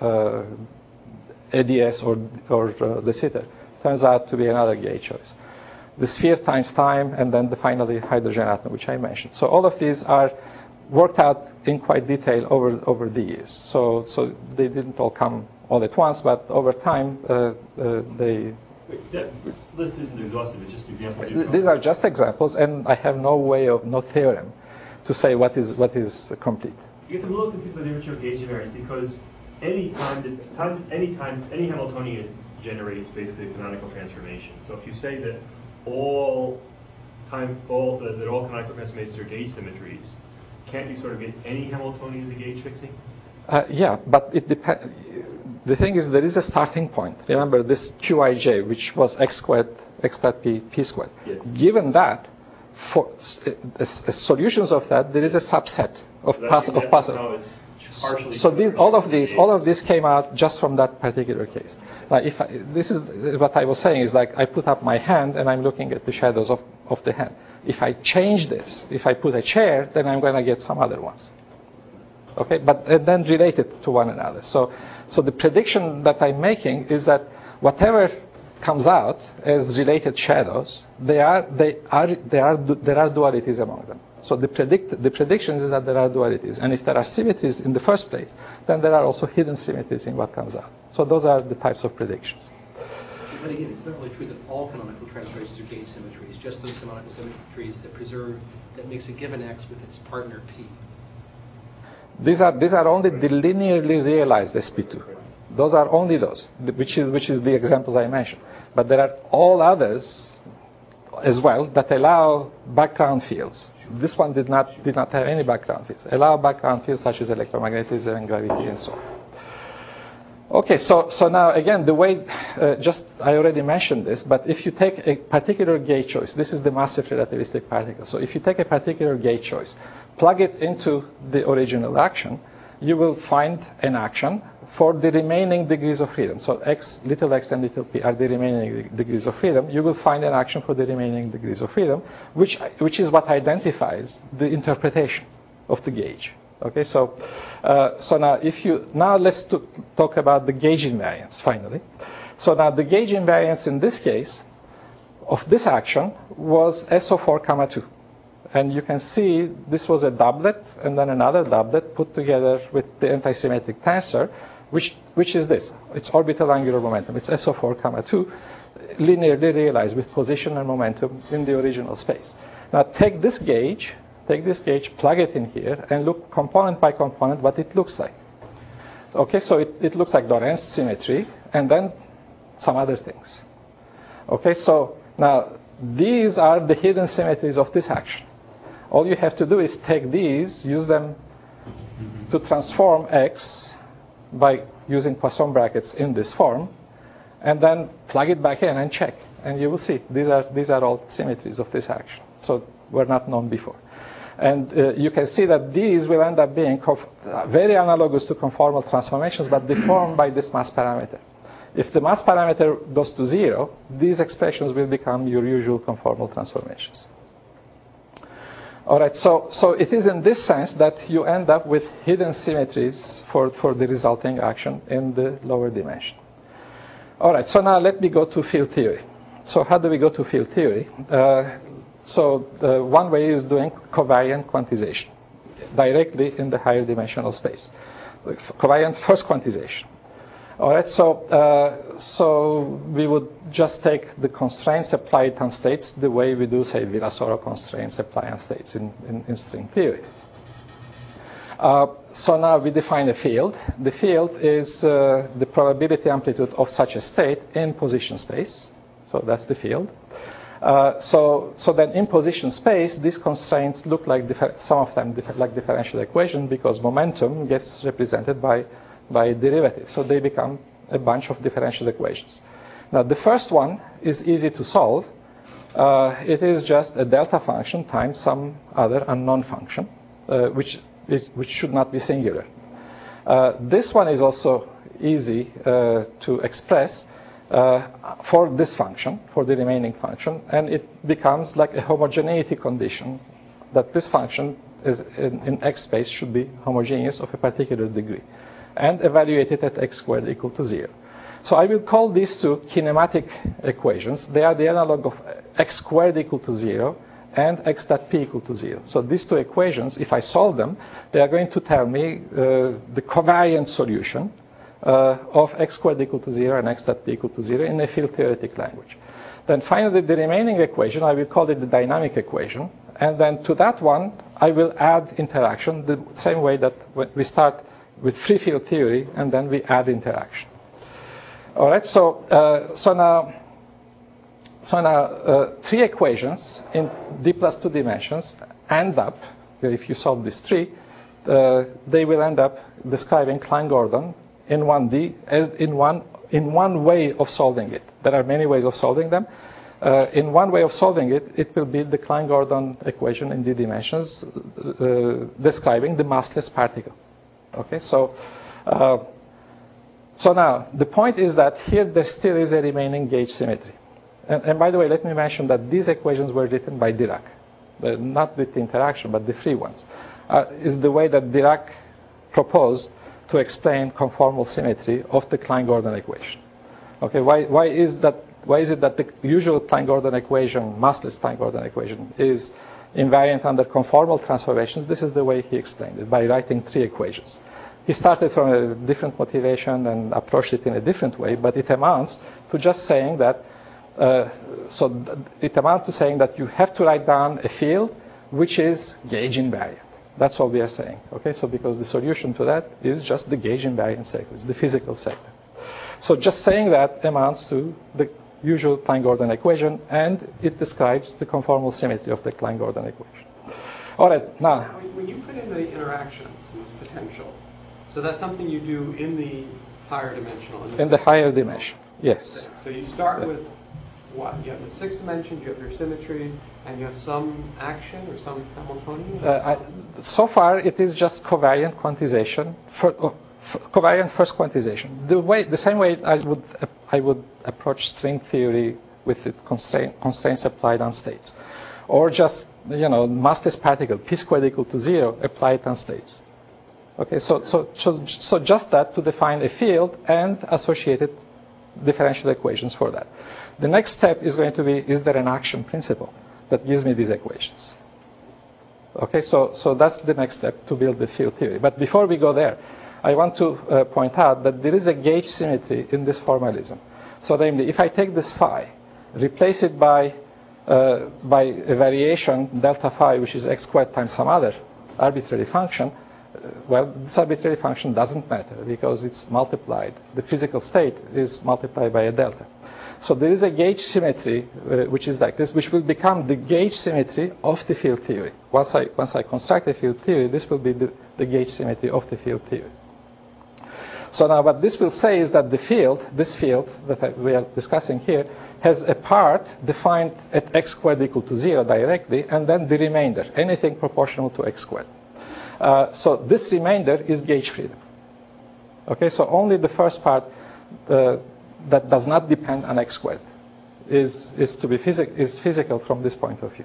ADS or De Sitter, turns out to be another gauge choice. The sphere times time, and then finally hydrogen atom, which I mentioned. So all of these are worked out in quite detail over the years. So they didn't all come all at once, but over time That list isn't exhaustive. It's just examples. These are just examples, and I have no theorem to say what is complete. I guess I'm a little confused by the nature of gauge invariance because any Hamiltonian generates basically a canonical transformation. So if you say that all canonical transformations are gauge symmetries, can't you sort of get any Hamiltonian as a gauge fixing? Yeah, but it depends. The thing is, there is a starting point. Remember this Qij, which was x squared, x dot p, p squared. Yes. Given that, for solutions of that, there is a subset of possible. So all of these came out just from that particular case. Now, this is what I was saying is like I put up my hand and I'm looking at the shadows of the hand. If I change this, if I put a chair, then I'm going to get some other ones. Okay, but then related to one another. So the prediction that I'm making is that whatever comes out as related shadows, there are dualities among them. So the prediction is that there are dualities, and if there are symmetries in the first place, then there are also hidden symmetries in what comes out. So those are the types of predictions. But again, it's not really true that all canonical transformations are gauge symmetries. Just those canonical symmetries that makes a given X with its partner P. These are only the linearly realized sp2. Those are only those, which is the examples I mentioned. But there are all others as well that allow background fields. This one did not have any background fields. Allow background fields such as electromagnetism and gravity and so on. Okay, so now again, the way, I already mentioned this, but if you take a particular gauge choice, this is the massive relativistic particle. So if you take a particular gauge choice, plug it into the original action, you will find an action for the remaining degrees of freedom. So little x and little p are the remaining degrees of freedom. You will find an action for the remaining degrees of freedom, which is what identifies the interpretation of the gauge. Okay, so now let's talk about the gauge invariance finally. So now the gauge invariance in this case of this action was SO4, 2. And you can see this was a doublet and then another doublet put together with the antisymmetric tensor, which is this. It's orbital angular momentum. It's SO4, 2, linearly realized with position and momentum in the original space. Now take this gauge, plug it in here, and look component by component what it looks like. Okay, so it looks like Lorentz symmetry and then some other things. Okay, so now these are the hidden symmetries of this action. All you have to do is take these, use them to transform X by using Poisson brackets in this form, and then plug it back in and check. And you will see these are all symmetries of this action. So were not known before. And you can see that these will end up being very analogous to conformal transformations, but deformed by this mass parameter. If the mass parameter goes to 0, these expressions will become your usual conformal transformations. All right, so it is in this sense that you end up with hidden symmetries for the resulting action in the lower dimension. All right, so now let me go to field theory. So how do we go to field theory? One way is doing covariant quantization directly in the higher dimensional space. Covariant first quantization. All right, so we would just take the constraints applied on states the way we do, say, Virasoro constraints applied on states in string theory. So now we define a field. The field is the probability amplitude of such a state in position space. So that's the field. So then in position space, these constraints look like some of them like differential equations because momentum gets represented by derivatives. So they become a bunch of differential equations. Now the first one is easy to solve. It is just a delta function times some other unknown function, which should not be singular. This one is also easy to express for this function, for the remaining function, and it becomes like a homogeneity condition that this function is in X space should be homogeneous of a particular degree and evaluated at X squared equal to 0. So I will call these two kinematic equations. They are the analog of X squared equal to 0 and X dot P equal to 0. So these two equations, if I solve them, they are going to tell me the covariant solution of x squared equal to 0 and x dot p equal to 0 in a field theoretic language. Then finally, the remaining equation, I will call it the dynamic equation. And then to that one, I will add interaction the same way that we start with free field theory and then we add interaction. All right, so now three equations in d plus 2 dimensions end up, if you solve these three, they will end up describing Klein-Gordon in 1D as in one way of solving it. There are many ways of solving them. In one way of solving it, it will be the Klein-Gordon equation in d dimensions describing the massless particle. Okay, so now the point is that here there still is a remaining gauge symmetry. And by the way, let me mention that these equations were written by Dirac, not with the interaction, but the free ones. Is the way that Dirac proposed to explain conformal symmetry of the Klein-Gordon equation. Okay, why is it that the usual Klein-Gordon equation, massless Klein-Gordon equation, is invariant under conformal transformations? This is the way he explained it, by writing three equations. He started from a different motivation and approached it in a different way, but it amounts to just saying that it amounts to saying that you have to write down a field which is gauge invariant. That's all we are saying. Okay, so because the solution to that is just the gauge invariant sector, it's the physical sector. So just saying that amounts to the usual Klein-Gordon equation, and it describes the conformal symmetry of the Klein-Gordon equation. All right, now. When you put in the interactions in this potential, so that's something you do in the higher dimensional. In the higher dimension, yes. So you start with what? You have the sixth dimension, you have your symmetries, and you have some action or some Hamiltonian? So far, it is just covariant quantization, covariant first quantization. The same way I would approach string theory with the constraints applied on states, or just massless particle p squared equal to 0 applied on states. Okay, so just that to define a field and associated differential equations for that. The next step is going to be, is there an action principle that gives me these equations? Okay, so that's the next step to build the field theory. But before we go there, I want to point out that there is a gauge symmetry in this formalism. So namely, if I take this phi, replace it by a variation delta phi, which is x squared times some other arbitrary function, well, this arbitrary function doesn't matter because it's multiplied. The physical state is multiplied by a delta. So there is a gauge symmetry which is like this, which will become the gauge symmetry of the field theory. Once I construct a field theory, this will be the gauge symmetry of the field theory. So now what this will say is that this field that we are discussing here, has a part defined at x squared equal to 0 directly, and then the remainder, anything proportional to x squared. So this remainder is gauge freedom. Okay, so only the first part that does not depend on x squared is physical from this point of view.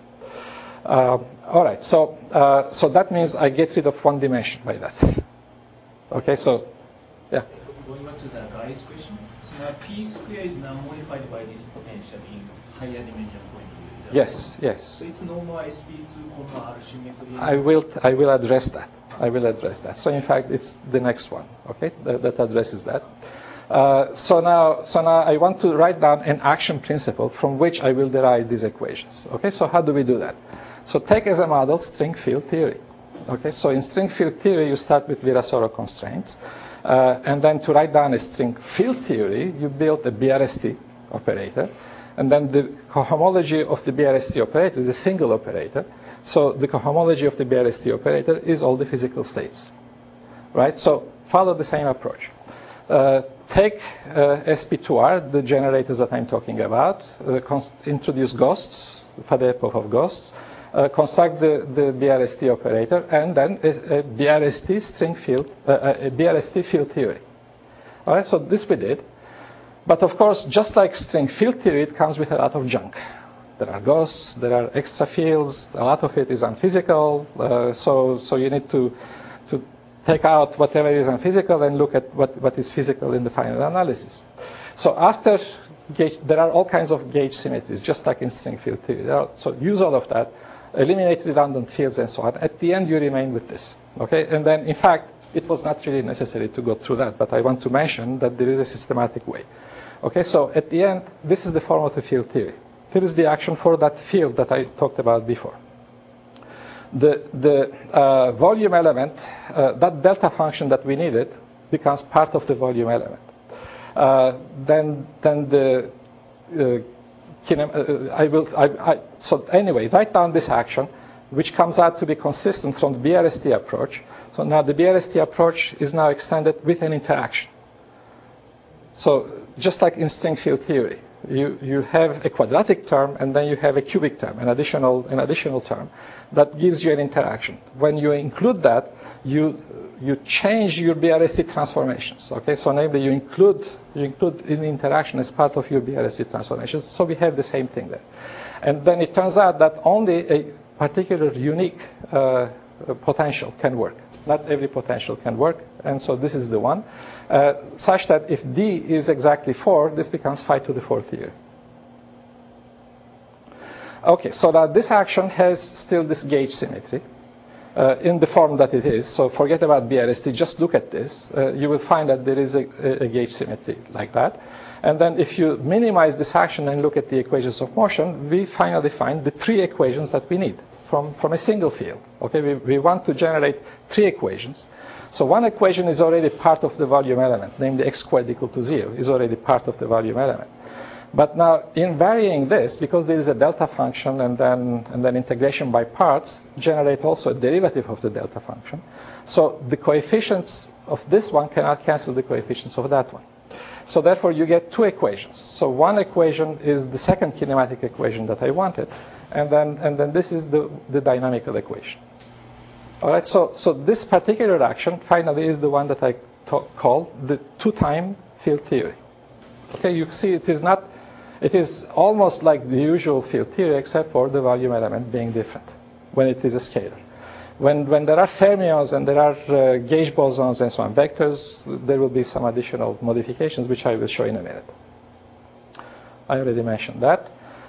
All right, so that means I get rid of one dimension by that. Okay, so yeah. Going back to the guy's question, so now p square is now modified by this potential in higher dimension point of view. Yes. So it's normal SP2 R symmetry. I will address that. So in fact, it's the next one. Okay, that addresses that. So now I want to write down an action principle from which I will derive these equations. Okay, so how do we do that? So take as a model string field theory. Okay, so in string field theory, you start with Virasoro constraints. And then to write down a string field theory, you build a BRST operator. And then the cohomology of the BRST operator is a single operator. So the cohomology of the BRST operator is all the physical states. Right? So follow the same approach. Take SP2R, the generators that I'm talking about, introduce ghosts, Faddeev of ghosts, construct the BRST operator, and then a BRST string field, a BRST field theory. All right, so this we did. But of course, just like string field theory, it comes with a lot of junk. There are ghosts, there are extra fields, a lot of it is unphysical, so you need to take out whatever is unphysical and look at what is physical in the final analysis. So after gauge, there are all kinds of gauge symmetries, just like in string field theory. So use all of that, eliminate redundant fields and so on. At the end, you remain with this. Okay, and then in fact, It was not really necessary to go through that, but I want to mention that there is a systematic way. Okay, so at the end, this is the form of the field theory. Here is the action for that field that I talked about before. The volume element, that delta function that we needed, becomes part of the volume element. Then the so anyway, write down this action, which comes out to be consistent from the BRST approach. So now the BRST approach is now extended with an interaction. So just like in string field theory, you have a quadratic term and then you have a cubic term, an additional term that gives you an interaction. When you include that, you change your BRST transformations. Okay, so namely you include an interaction as part of your BRST transformations. So we have the same thing there, and then it turns out that only a particular unique potential can work. Not every potential can work, and so this is the one, such that if D is exactly 4, this becomes phi to the 4th here. Okay, so now this action has still this gauge symmetry in the form that it is. So forget about BRST, just look at this. You will find that there is a gauge symmetry like that. And then if you minimize this action and look at the equations of motion, we finally find the 3 equations that we need from a single field. Okay, we want to generate 3 equations. So one equation is already part of the volume element, namely x squared equal to 0 is already part of the volume element. But now in varying this, because there is a delta function and then integration by parts generate also a derivative of the delta function. So the coefficients of this one cannot cancel the coefficients of that one. So therefore you get 2 equations. So one equation is the second kinematic equation that I wanted, and then this is the dynamical equation. All right, so this particular action finally is the one that I call the 2-time field theory. Okay, you see it is almost like the usual field theory except for the volume element being different when it is a scalar. When there are fermions and there are gauge bosons and so on, vectors, there will be some additional modifications which I will show in a minute. I already mentioned that.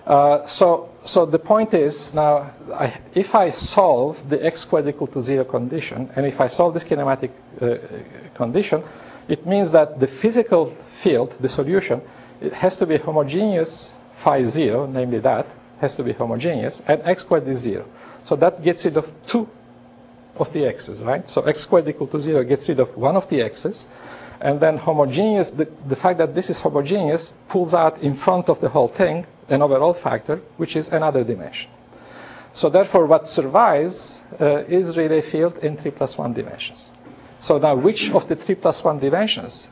So the point is now, if I solve the x squared equal to 0 condition, and if I solve this kinematic condition, it means that the physical field, the solution, it has to be homogeneous phi 0, namely that, has to be homogeneous, and x squared is 0. So that gets rid of 2 of the x's, right? So x squared equal to 0 gets rid of one of the x's, and then homogeneous, the fact that this is homogeneous pulls out in front of the whole thing an overall factor, which is another dimension. So therefore, what survives is really a field in 3 plus 1 dimensions. So now, which of the 3 plus 1 dimensions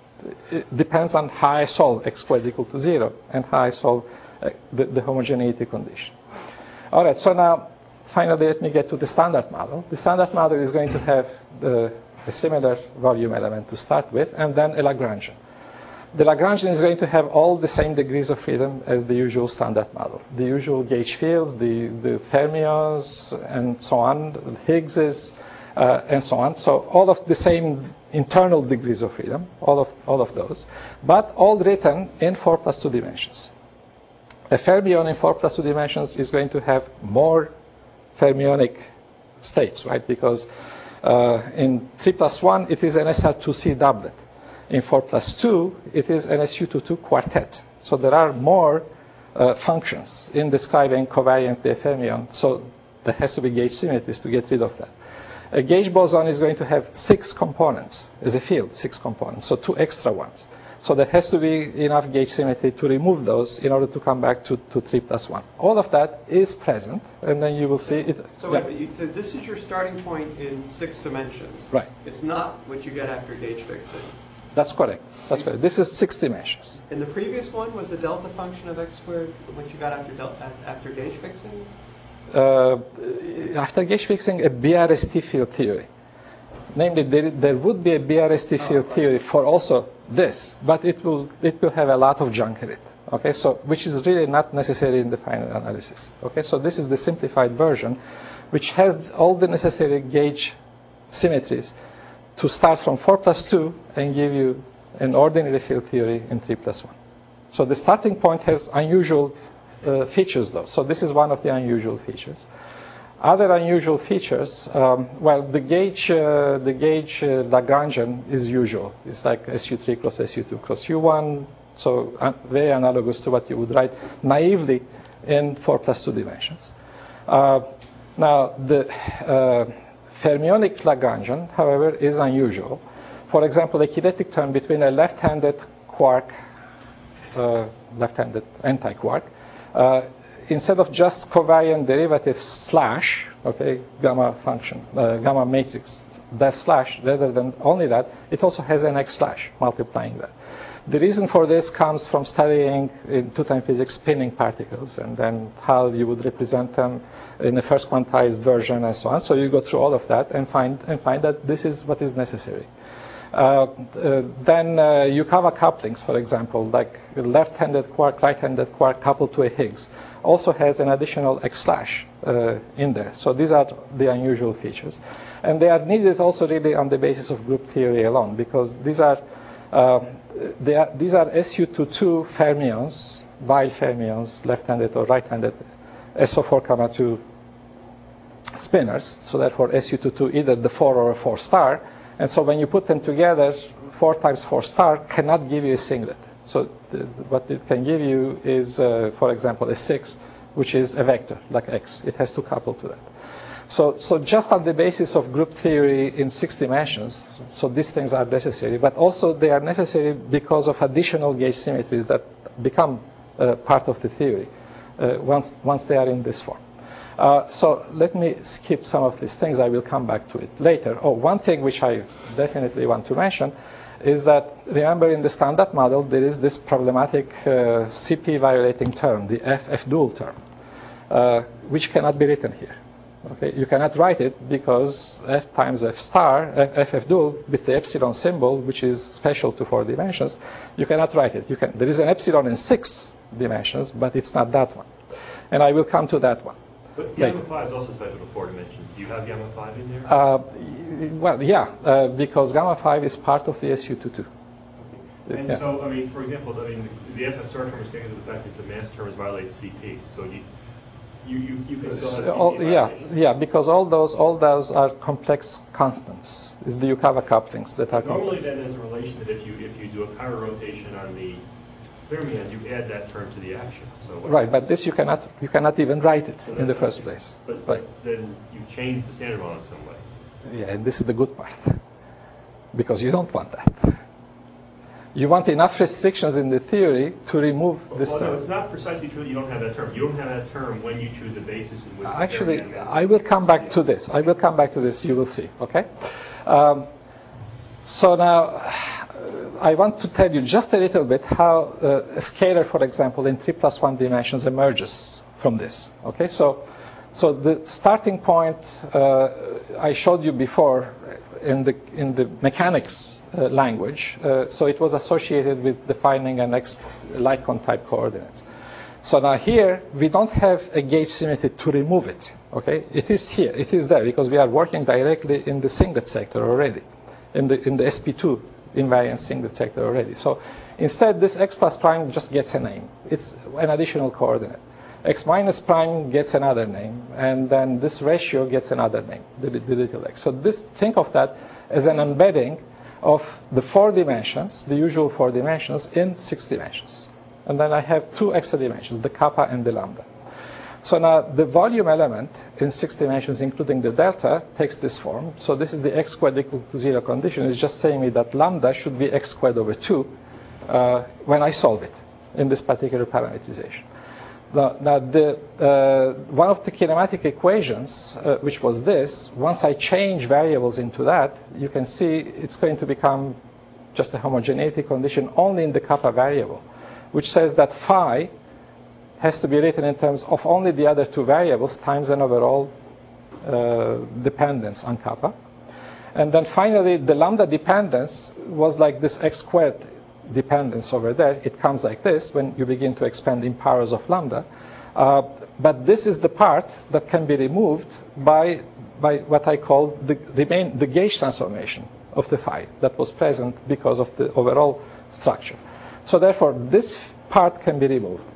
depends on how I solve x squared equal to 0 and how I solve the homogeneity condition. All right, so now, finally, let me get to the standard model. The standard model is going to have a similar volume element to start with, and then a Lagrangian. The Lagrangian is going to have all the same degrees of freedom as the usual standard model. The usual gauge fields, the fermions, and so on, the Higgses, and so on. So all of the same internal degrees of freedom, all of those, but all written in 4 plus 2 dimensions. A fermion in 4 plus 2 dimensions is going to have more fermionic states, right? Because in 3 plus 1, it is an SL2C doublet. In 4 plus 2, it is an SU22 quartet. So there are more functions in describing covariant the fermion. So there has to be gauge symmetries to get rid of that. A gauge boson is going to have 6 components as a field, 6 components, so 2 extra ones. So there has to be enough gauge symmetry to remove those in order to come back to 3 plus 1. All of that is present, and then you will see it. So, yeah. So this is your starting point in 6 dimensions. Right. It's not what you get after gauge fixing. That's correct. That's correct. This is 6 dimensions. And the previous one was the delta function of x squared, what you got after gauge fixing? After gauge fixing, a BRST field theory. Namely, there would be a BRST field theory for also this, but it will have a lot of junk in it. Okay, so which is really not necessary in the final analysis. Okay, so this is the simplified version, which has all the necessary gauge symmetries to start from 4 plus 2 and give you an ordinary field theory in 3 plus 1. So the starting point has unusual features, though. So this is one of the unusual features. Other unusual features, well, the gauge Lagrangian is usual. It's like SU3 cross SU2 cross U1, so very analogous to what you would write naively in 4+2 dimensions. Now, the fermionic Lagrangian, however, is unusual. For example, a kinetic term between a left-handed quark, left-handed anti-quark, instead of just covariant derivative slash, okay, gamma function, gamma matrix, that slash, rather than only that, it also has an X slash multiplying that. The reason for this comes from studying in two-time physics spinning particles and then how you would represent them in the first quantized version and so on. So you go through all of that and find that this is what is necessary. Then Yukawa couplings, for example, like left-handed quark, right-handed quark coupled to a Higgs, also has an additional X slash in there. So these are the unusual features. And they are needed also really on the basis of group theory alone, because these are SU22 fermions, Weyl fermions, left-handed or right-handed SO4, 2 spinners. So therefore SU22 either the 4 or a 4 star. And so when you put them together, 4 times 4 star cannot give you a singlet. So what it can give you is, for example, a 6, which is a vector, like X. It has to couple to that. So just on the basis of group theory in 6 dimensions, so these things are necessary, but also they are necessary because of additional gauge symmetries that become part of the theory once they are in this form. So let me skip some of these things. I will come back to it later. Oh, one thing which I definitely want to mention is that, remember, in the standard model, there is this problematic CP violating term, the FF dual term, which cannot be written here. Okay, you cannot write it because F times F star, FF dual, with the epsilon symbol, which is special to 4 dimensions, you cannot write it. There is an epsilon in 6 dimensions, but it's not that one. And I will come to that one. But gamma 5 is also special to 4 dimensions. Do you have gamma 5 in there? Well, yeah, because gamma 5 is part of the SU22. And so, I mean, for example, I mean, the FF star term is connected to the fact that the mass terms violate CP. So you can still have CP violations. Yeah, because all those are complex constants. It's the Yukawa couplings that are normally complex. then there's a relation that if you do a chiral rotation on the fermions, you add that term to the action. So Right, but this you cannot even write it in the first place. But Right. then you change the standard model in some way. Yeah, and this is the good part, because you don't want that. You want enough restrictions in the theory to remove this Well, term. no, it's not precisely true that you don't have that term. You don't have that term when you choose a basis in which the Actually, fermion has- I will come back to this. You will see, okay? So now, I want to tell you just a little bit how a scalar, for example, in 3+1 dimensions emerges from this, okay? So the starting point I showed you before in the mechanics language, so it was associated with defining an Lycon type coordinates. So now here we don't have a gauge symmetry to remove it, okay? It is here, it is there, because we are working directly in the singlet sector already, in the SP2 invariant singlet sector already. So instead, this x plus prime just gets a name. It's an additional coordinate. X minus prime gets another name, and then this ratio gets another name, the little x. So think of that as an embedding of the 4 dimensions, the usual 4 dimensions, in 6 dimensions. And then I have 2 extra dimensions, the kappa and the lambda. So now the volume element in 6 dimensions, including the delta, takes this form. So this is the x squared equal to 0 condition. It's just saying me that lambda should be x squared over 2 when I solve it in this particular parametrization. Now one of the kinematic equations, which was this, once I change variables into that, you can see it's going to become just a homogeneity condition only in the kappa variable, which says that phi has to be written in terms of only the other 2 variables times an overall dependence on kappa. And then finally, the lambda dependence was like this x squared dependence over there. It comes like this when you begin to expand in powers of lambda. But this is the part that can be removed by what I call the gauge transformation of the phi that was present because of the overall structure. So therefore, this part can be removed.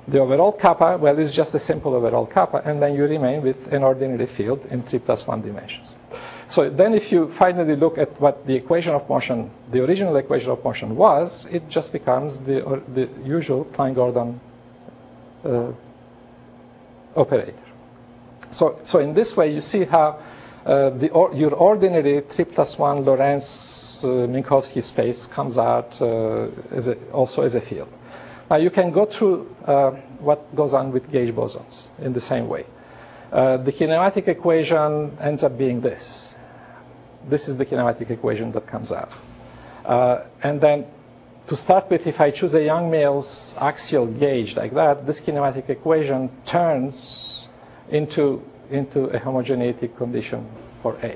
The overall kappa, well, it's just a simple overall kappa, and then you remain with an ordinary field in 3+1 dimensions. So then if you finally look at what the equation of motion, the original equation of motion was, it just becomes the usual Klein-Gordon operator. So in this way, you see how your ordinary 3+1 Lorentz-Minkowski space comes out also as a field. Now you can go through what goes on with gauge bosons in the same way. The kinematic equation ends up being this. This is the kinematic equation that comes out. And then to start with, if I choose a Yang-Mills axial gauge like that, this kinematic equation turns into a homogeneity condition for A.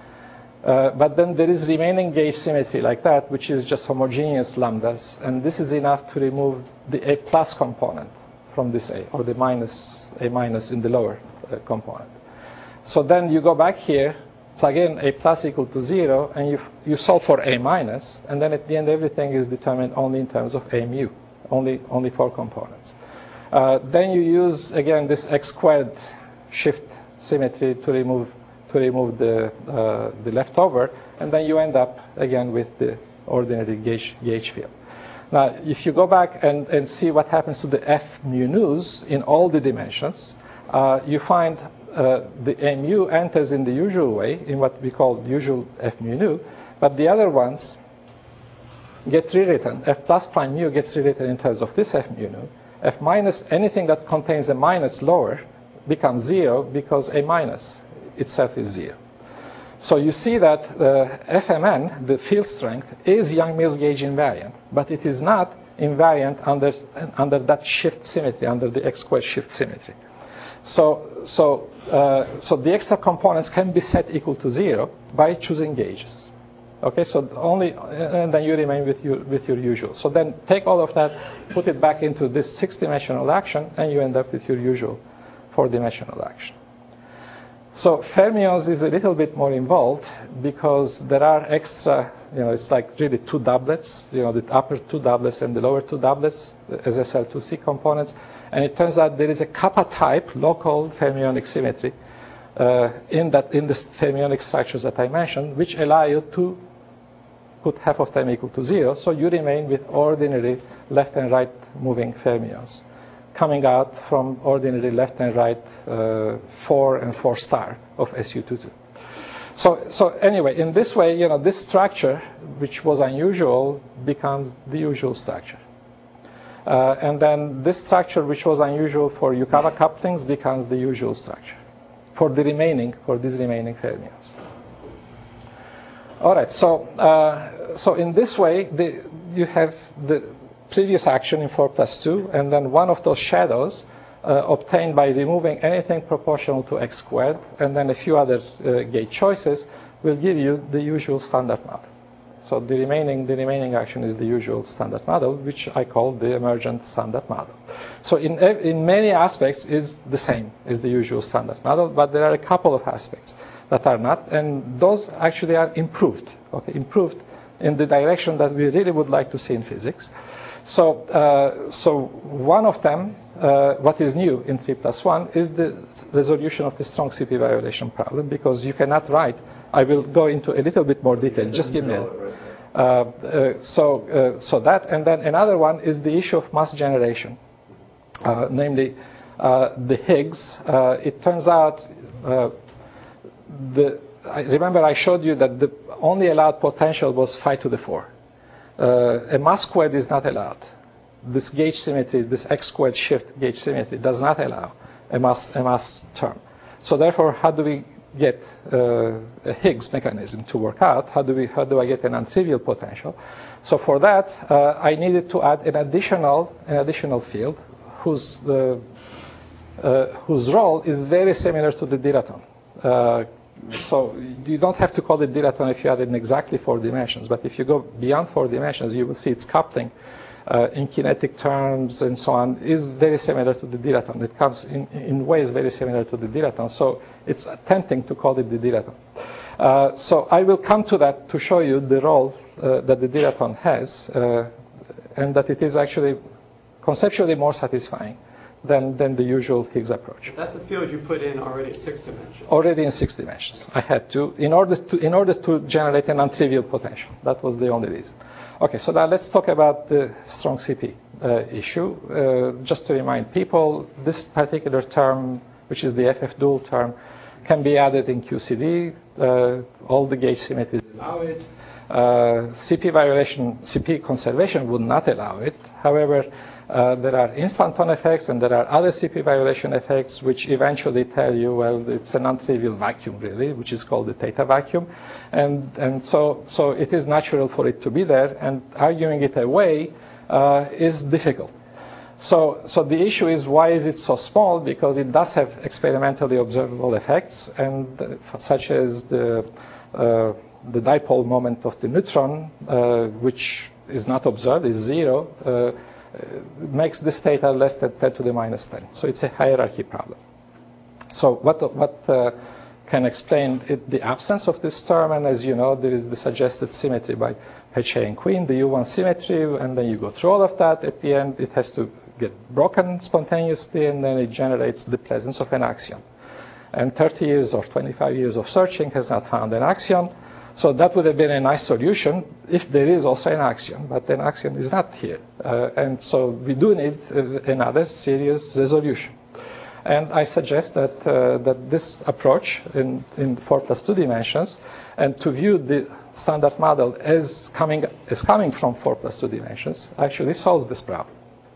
But then there is remaining gauge symmetry like that, which is just homogeneous lambdas. And this is enough to remove the A plus component from this A, or the A minus in the lower component. So then you go back here, plug in A plus equal to 0, and you solve for A minus, and then at the end everything is determined only in terms of A mu, only 4 components. Then you use again this x squared shift symmetry to remove the leftover, and then you end up again with the ordinary gauge field. Now, if you go back and see what happens to the F mu nus in all the dimensions, you find the A mu enters in the usual way, in what we call usual F mu nu, but the other ones get rewritten. F plus prime mu gets rewritten in terms of this F mu nu. F minus, anything that contains a minus lower, becomes 0 because A minus itself is 0. So you see that FMN, the field strength, is Yang-Mills gauge invariant, but it is not invariant under that shift symmetry, under the x squared shift symmetry. So the extra components can be set equal to 0 by choosing gauges. Okay, so and then you remain with your usual. So then take all of that, put it back into this 6-dimensional action, and you end up with your usual 4-dimensional action. So fermions is a little bit more involved because there are extra, it's like really 2 doublets, the upper 2 doublets and the lower 2 doublets, SSL2C components. And it turns out there is a kappa type local fermionic symmetry in the fermionic structures that I mentioned, which allow you to put half of them equal to 0. So you remain with ordinary left and right moving fermions coming out from ordinary left and right 4 and 4 star of SU22. So anyway, in this way, this structure, which was unusual, becomes the usual structure. And then this structure, which was unusual for Yukawa couplings, becomes the usual structure for these remaining fermions. All right. So in this way, you have the previous action in 4+2, and then one of those shadows obtained by removing anything proportional to x squared, and then a few other gauge choices will give you the usual standard model. So the remaining action is the usual standard model, which I call the emergent standard model. So in many aspects is the same as the usual standard model, but there are a couple of aspects that are not, and those actually are improved. Okay, improved in the direction that we really would like to see in physics. So one of them, what is new in 3+1, is the resolution of the strong CP violation problem, because you cannot write. I will go into a little bit more detail. Just give me a so that, and then another one is the issue of mass generation, namely the Higgs. It turns out remember I showed you that the only allowed potential was 5 to the 4. A mass squared is not allowed. This gauge symmetry, this x squared shift gauge symmetry, does not allow a mass term. So therefore, how do we get a Higgs mechanism to work out? How do I get an untrivial potential? So for that, I needed to add an additional field whose role is very similar to the dilaton. So you don't have to call it dilaton if you add it in exactly 4 dimensions, but if you go beyond 4 dimensions, you will see its coupling in kinetic terms and so on is very similar to the dilaton. It comes in ways very similar to the dilaton, so it's tempting to call it the dilaton. So I will come to that to show you the role that the dilaton has, and that it is actually conceptually more satisfying than the usual Higgs approach. But that's a field you put in already at 6 dimensions. Already in 6 dimensions. I had to, in order to generate a non-trivial potential. That was the only reason. Okay, so now let's talk about the strong CP issue. Just to remind people, this particular term, which is the FF dual term, can be added in QCD. All the gauge symmetries allow it. CP conservation would not allow it. However, there are instanton effects and there are other CP violation effects which eventually tell you, well, it's a non-trivial vacuum really, which is called the theta vacuum. And so it is natural for it to be there, and arguing it away is difficult. So the issue is, why is it so small? Because it does have experimentally observable effects, and such as the dipole moment of the neutron, which is not observed, is 0, makes this theta less than 10 to the minus 10. So it's a hierarchy problem. So what can explain the absence of this term? And as you know, there is the suggested symmetry by Peccei and Quinn, the U1 symmetry, and then you go through all of that. At the end, it has to get broken spontaneously, and then it generates the presence of an axion. And 30 years or 25 years of searching has not found an axion. So that would have been a nice solution if there is also an axion, but an axion is not here. And so we do need another serious resolution. And I suggest that this approach in 4 plus 2 dimensions, and to view the standard model as coming from 4 plus 2 dimensions, actually solves this problem.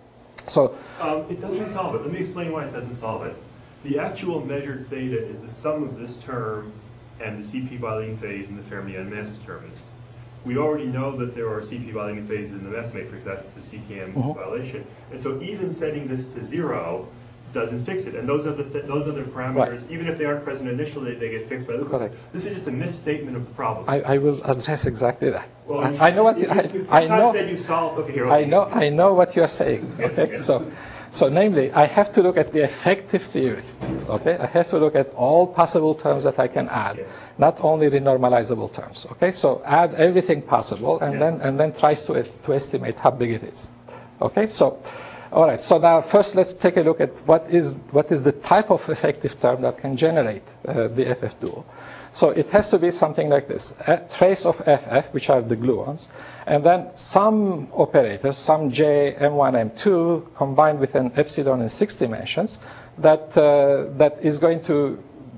So it doesn't solve it. Let me explain why it doesn't solve it. The actual measured theta is the sum of this term and the CP violating phase in the Fermion mass determinant. We already know that there are CP violating phases in the mass matrix. That's the CKM violation. And so even setting this to 0 doesn't fix it. And those are the parameters. Right. Even if they aren't present initially, they get fixed by the loop. This is just a misstatement of the problem. I will address exactly that. Well, I know what I know. Said you solved. Okay, here, I know what you are saying. Okay, so namely, I have to look at the effective theory. Okay, I have to look at all possible terms that I can add, not only the normalizable terms. Okay, so add everything possible, and then tries to estimate how big it is. Okay, so all right. So now first let's take a look at what is the type of effective term that can generate the FF dual. So it has to be something like this: a trace of FF, which are the gluons, and then some operator, some J, M1, M2, combined with an epsilon in 6 dimensions, that is going to,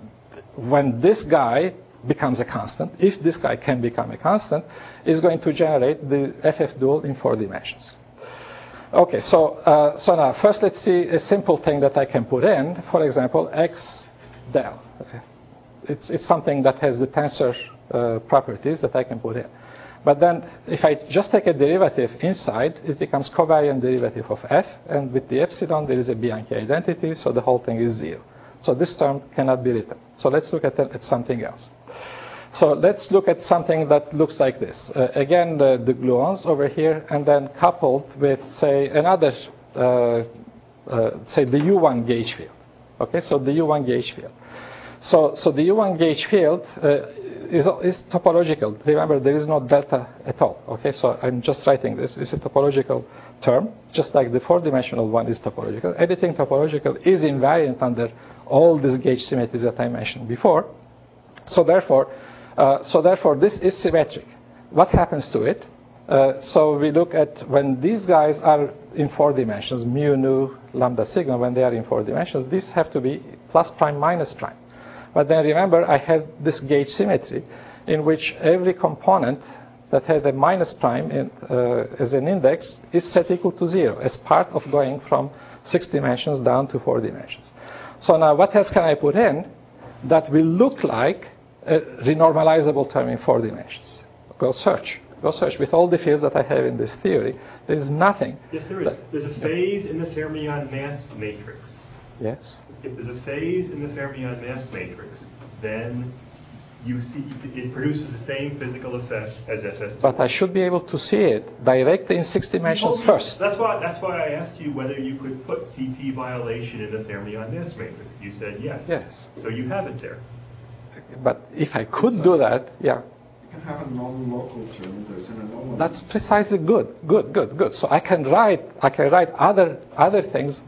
when this guy becomes a constant, if this guy can become a constant, is going to generate the FF dual in 4 dimensions. Okay, so now first let's see a simple thing that I can put in. For example, X del. Okay. It's something that has the tensor properties that I can put in. But then if I just take a derivative inside, it becomes covariant derivative of f, and with the epsilon there is a Bianchi identity, so the whole thing is 0. So this term cannot be written. So let's look at something else. So let's look at something that looks like this. Again, the gluons over here, and then coupled with, say, another, say, the U1 gauge field. Okay, so the U1 gauge field. So the U1 gauge field is topological. Remember, there is no delta at all. Okay, so I'm just writing this. It's a topological term, just like the 4-dimensional one is topological. Anything topological is invariant under all these gauge symmetries that I mentioned before. So therefore, this is symmetric. What happens to it? So we look at when these guys are in 4 dimensions, mu, nu, lambda, sigma, when they are in 4 dimensions, these have to be plus prime, minus prime. But then remember, I have this gauge symmetry in which every component that had a minus prime as an index is set equal to 0 as part of going from 6 dimensions down to 4 dimensions. So now what else can I put in that will look like a renormalizable term in 4 dimensions? Go search with all the fields that I have in this theory. There is nothing. Yes, there is. There's a phase in the Fermion mass matrix. Yes. If there's a phase in the Fermion mass matrix, then you see it produces the same physical effect as FF. But I should be able to see it directly in 6 dimensions first. That's why I asked you whether you could put CP violation in the Fermion mass matrix. You said yes. Yes. So you have it there. But if I could do that, yeah. You can have a non-local term. There's an anomaly. That's precisely good. So I can write other things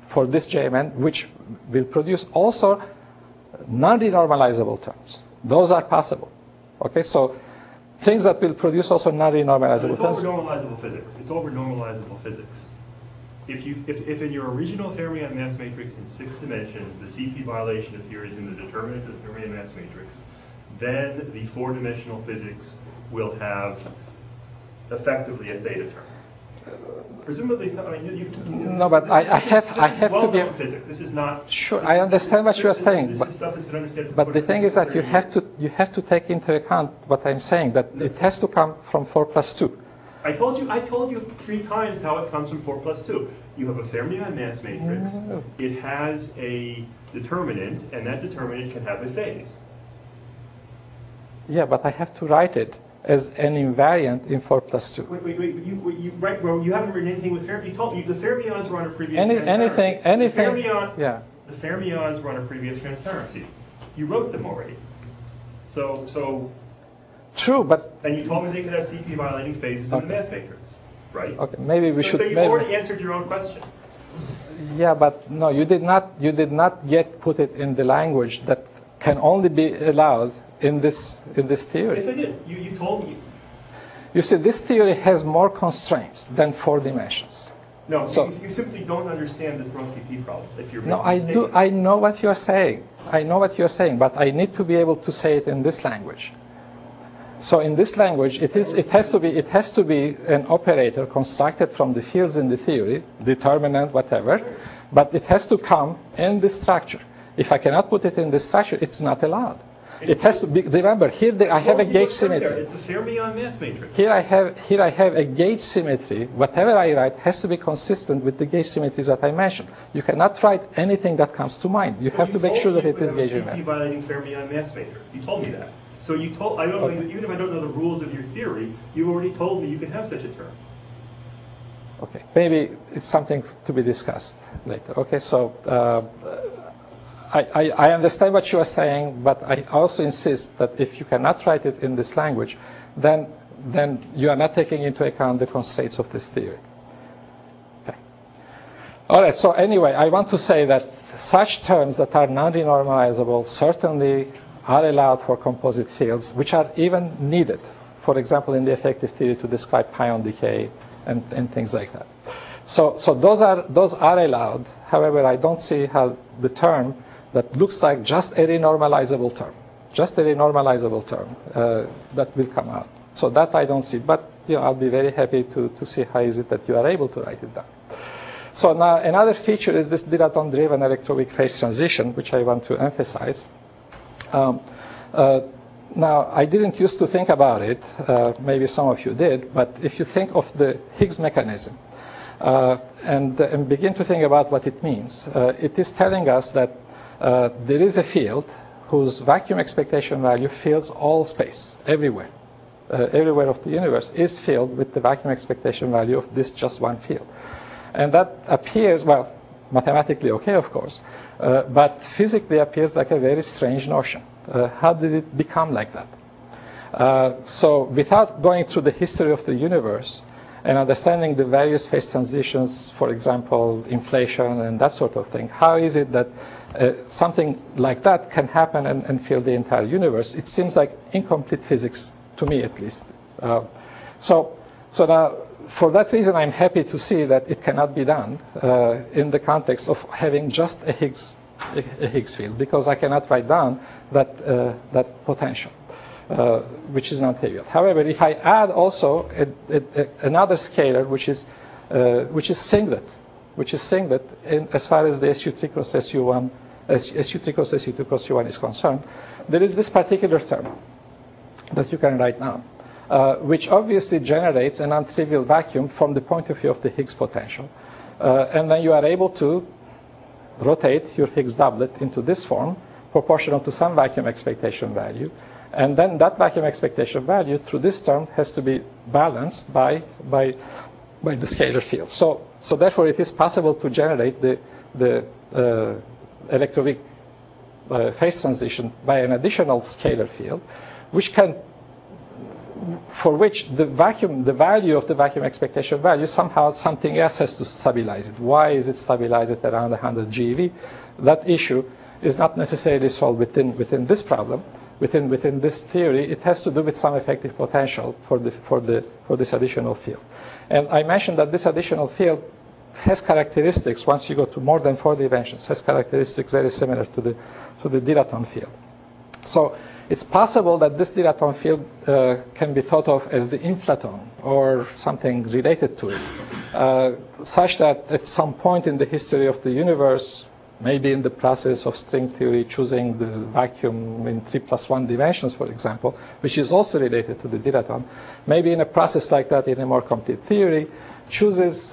for this JMN, which will produce also non-renormalizable terms. Those are possible. Okay, so things that will produce also non-renormalizable terms. It's over normalizable physics. It's over normalizable physics. If in your original fermion mass matrix in 6 dimensions, the CP violation appears in the determinant of the fermion mass matrix, then the 4-dimensional physics will have effectively a theta term. Presumably, no, but I have to be. Physics. This is not. Sure, I understand what you are saying, This is stuff that's been understood. but the thing is that you have to take into account what I'm saying, that it has to come from 4+2. I told you 3 times how it comes from 4+2. You have a fermion mass matrix. No. It has a determinant, and that determinant can have a phase. Yeah, but I have to write it as an invariant in 4+2. Wait. You haven't written anything with fermions. You told me the fermions were on a previous Anything. The fermions were on a previous transparency. You wrote them already. So. True, but. And you told me they could have CP violating phases in the mass matrix, right? Okay, maybe we should. So you've already answered your own question. Yeah, but no, you did not yet put it in the language that can only be allowed in this theory. Yes, I did. You told me. You see, this theory has more constraints than 4 dimensions. No, so, you simply don't understand this gross CP problem. If you're no, I do. I know what you are saying. But I need to be able to say it in this language. So in this language, it has to be an operator constructed from the fields in the theory, determinant, whatever, but it has to come in the structure. If I cannot put it in the structure, it's not allowed. It has to be. Remember, I have a gauge symmetry. It's a fermion mass matrix. Here I have a gauge symmetry. Whatever I write has to be consistent with the gauge symmetries that I mentioned. You cannot write anything that comes to mind. You have to make sure that it is gauge symmetric. CP violating fermion mass matrix. You told me that. So you told. I don't know. Even if I don't know the rules of your theory, you already told me you can have such a term. Okay. Maybe it's something to be discussed later. Okay. So. I understand what you are saying, but I also insist that if you cannot write it in this language, then you are not taking into account the constraints of this theory. Okay. All right. So anyway, I want to say that such terms that are non-renormalizable certainly are allowed for composite fields, which are even needed, for example, in the effective theory to describe pion decay and things like that. So those are allowed. However, I don't see how the term that looks like just a renormalizable term that will come out. So that I don't see. But I'll be very happy to see how is it that you are able to write it down. So now another feature is this Diraton-driven electroweak phase transition, which I want to emphasize. Now, I didn't used to think about it. Maybe some of you did. But if you think of the Higgs mechanism and begin to think about what it means, it is telling us that there is a field whose vacuum expectation value fills all space, everywhere. Everywhere of the universe is filled with the vacuum expectation value of this just one field. And that appears, well, mathematically okay, of course, but physically appears like a very strange notion. How did it become like that? So without going through the history of the universe and understanding the various phase transitions, for example, inflation and that sort of thing, how is it that something like that can happen and fill the entire universe? It seems like incomplete physics, to me at least. So now, for that reason, I'm happy to see that it cannot be done in the context of having just a Higgs field, because I cannot write down that potential, which is non-trivial. However, if I add also another scalar, which is singlet, as far as the SU3 cross SU1, SU3 cross SU2 cross U1 is concerned, there is this particular term that you can write down, which obviously generates a non-trivial vacuum from the point of view of the Higgs potential. And then you are able to rotate your Higgs doublet into this form, proportional to some vacuum expectation value. And then that vacuum expectation value through this term has to be balanced by the scalar field. So therefore, it is possible to generate the electroweak phase transition by an additional scalar field, which can for which the value of the vacuum expectation value, somehow something else has to stabilize it. Why is it stabilized at around 100 GeV? That issue is not necessarily solved within this problem, within this theory. It has to do with some effective potential for this additional field. And I mentioned that this additional field has characteristics, once you go to more than 4 dimensions, has characteristics very similar to the Diraton field. So it's possible that this Diraton field can be thought of as the inflaton or something related to it, such that at some point in the history of the universe, maybe in the process of string theory, choosing the vacuum in 3+1 dimensions, for example, which is also related to the Diraton, maybe in a process like that in a more complete theory, chooses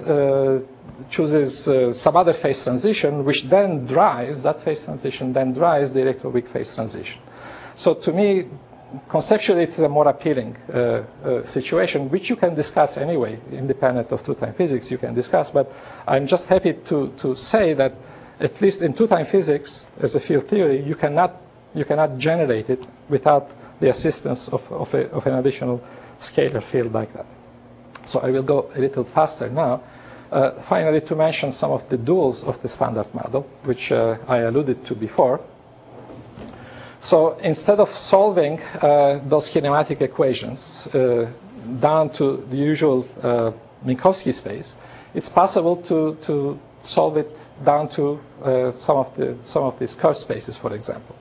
some other phase transition, which then drives, that phase transition then drives the electroweak phase transition. So to me, conceptually, it is a more appealing situation, which you can discuss anyway, independent of two-time physics, you can discuss. But I'm just happy to say that at least in two-time physics, as a field theory, you cannot generate it without the assistance of an additional scalar field like that. So I will go a little faster now. Finally, to mention some of the duals of the standard model, which I alluded to before. So instead of solving those kinematic equations down to the usual Minkowski space, it's possible to solve it down to some of these curve spaces, for example.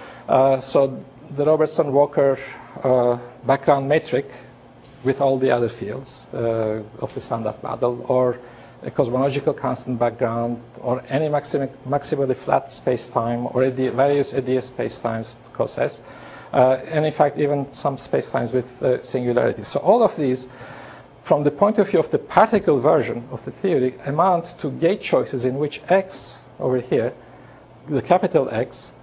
So the Robertson-Walker background metric with all the other fields of the standard model, or a cosmological constant background, or any maximally flat space-time, or various ADS spacetimes cos S, and in fact even some spacetimes with singularities. So all of these, from the point of view of the particle version of the theory, amount to gauge choices in which X over here, the capital X,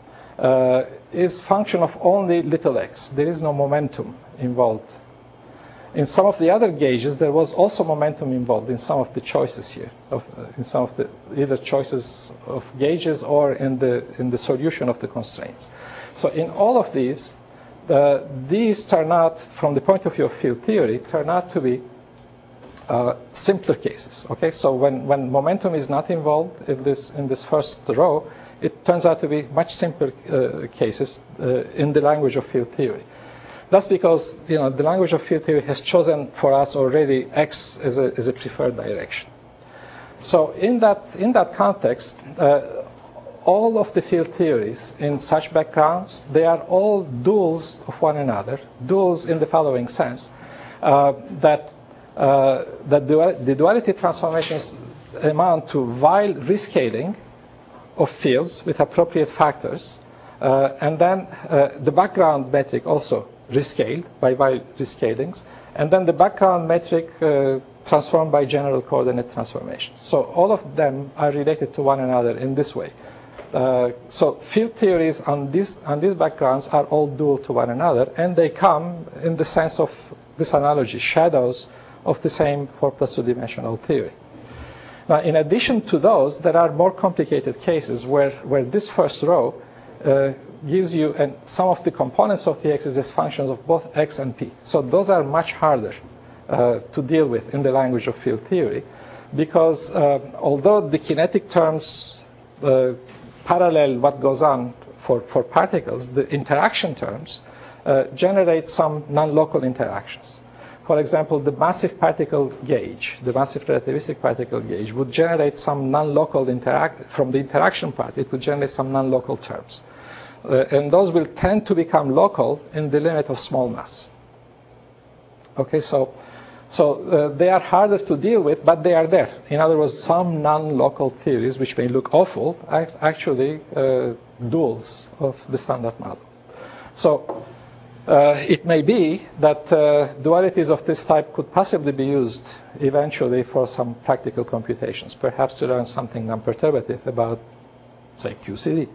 is function of only little x. There is no momentum involved. In some of the other gauges, there was also momentum involved in some of the choices here, in some of the either choices of gauges or in the solution of the constraints. So in all of these turn out, from the point of view of field theory, turn out to be simpler cases. Okay, so when momentum is not involved in this first row, it turns out to be much simpler cases in the language of field theory. That's because the language of field theory has chosen for us already X as a preferred direction. So in that context, all of the field theories in such backgrounds, they are all duals of one another. Duals in the following sense, that the duality transformations amount to while rescaling of fields with appropriate factors, and then the background metric also rescaled by while rescalings, and then the background metric transformed by general coordinate transformations. So all of them are related to one another in this way. So field theories on these backgrounds are all dual to one another, and they come in the sense of this analogy, shadows of the same 4+2 dimensional theory. Now, in addition to those, there are more complicated cases where this first row gives you some of the components of the x's as functions of both x and p. So those are much harder to deal with in the language of field theory, because although the kinetic terms parallel what goes on for particles, the interaction terms generate some non-local interactions. For example, the massive particle gauge, the massive relativistic particle gauge, would generate some non-local from the interaction part. It would generate some non-local terms, and those will tend to become local in the limit of small mass. Okay, so they are harder to deal with, but they are there. In other words, some non-local theories, which may look awful, are actually duals of the standard model. So it may be that dualities of this type could possibly be used eventually for some practical computations, perhaps to learn something non-perturbative about, say, QCD.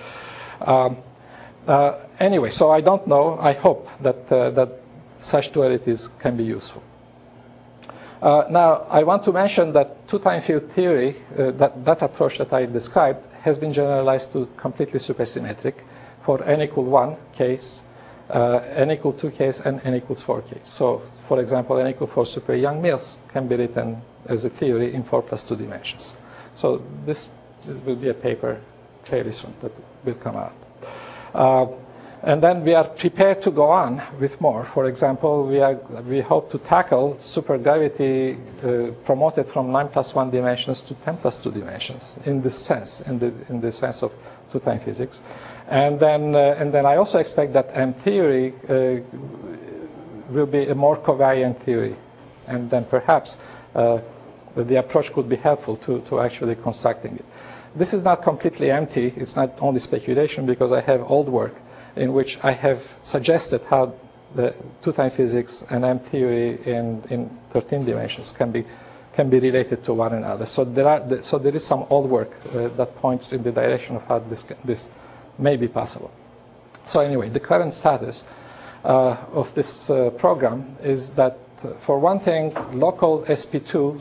Anyway, so I don't know. I hope that such dualities can be useful. Now, I want to mention that two-time field theory, that approach that I described, has been generalized to completely supersymmetric for n = 1 case, n equal 2 case and n equals 4 case. So, for example, n equal 4 super young males can be written as a theory in 4 plus 2 dimensions. So this will be a paper fairly soon that will come out. And then we are prepared to go on with more. For example, we hope to tackle supergravity promoted from 9 plus 1 dimensions to 10 plus 2 dimensions in this sense, in the sense of two-time physics. And then I also expect that M theory will be a more covariant theory, and then perhaps the approach could be helpful to actually constructing it. This is not completely empty. It's not only speculation, because I have old work in which I have suggested how the two-time physics and M theory in 13 dimensions can be related to one another. So there is some old work that points in the direction of how this may be possible. So anyway, the current status of this program is that, for one thing, local SP2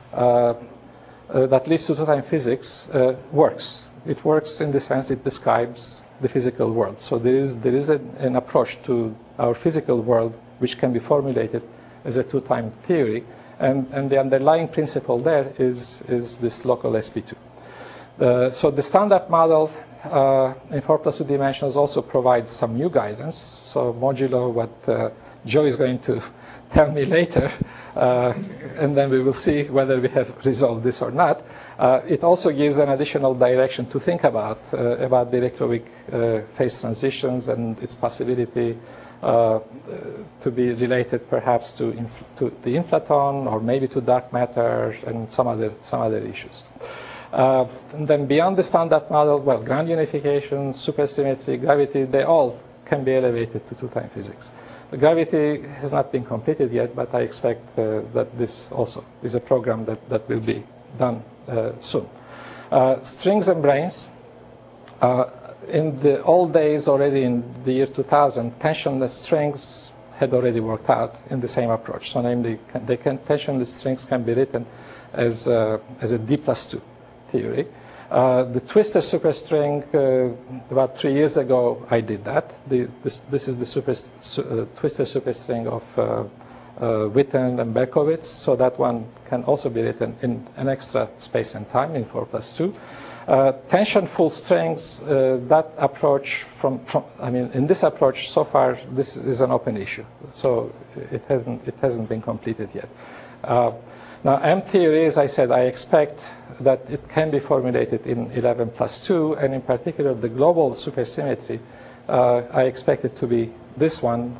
that leads to two-time physics works. It works in the sense it describes the physical world. So there is an approach to our physical world which can be formulated as a two-time theory, and the underlying principle there is this local SP2. So the standard model in 4 plus 2 dimensions also provides some new guidance. So modulo what Joe is going to tell me later, and then we will see whether we have resolved this or not. It also gives an additional direction to think about the electroweak phase transitions and its possibility to be related perhaps to the inflaton, or maybe to dark matter and some other issues. And then beyond the standard model, well, ground unification, supersymmetry, gravity, they all can be elevated to two-time physics. The gravity has not been completed yet, but I expect that this also is a program that will be done soon. Strings and brains. In the old days, already in the year 2000, tensionless strings had already worked out in the same approach. So namely, tensionless strings can be written as a D plus 2 theory. The twistor superstring, about 3 years ago, I did that. This is the twistor superstring of Witten and Berkowitz. So that one can also be written in an extra space and time in 4 plus 2. Tension full strings, that approach in this approach so far, this is an open issue. So it hasn't been completed yet. Now, M theory, as I said, I expect that it can be formulated in 11 plus 2, and in particular, the global supersymmetry, I expect it to be this one.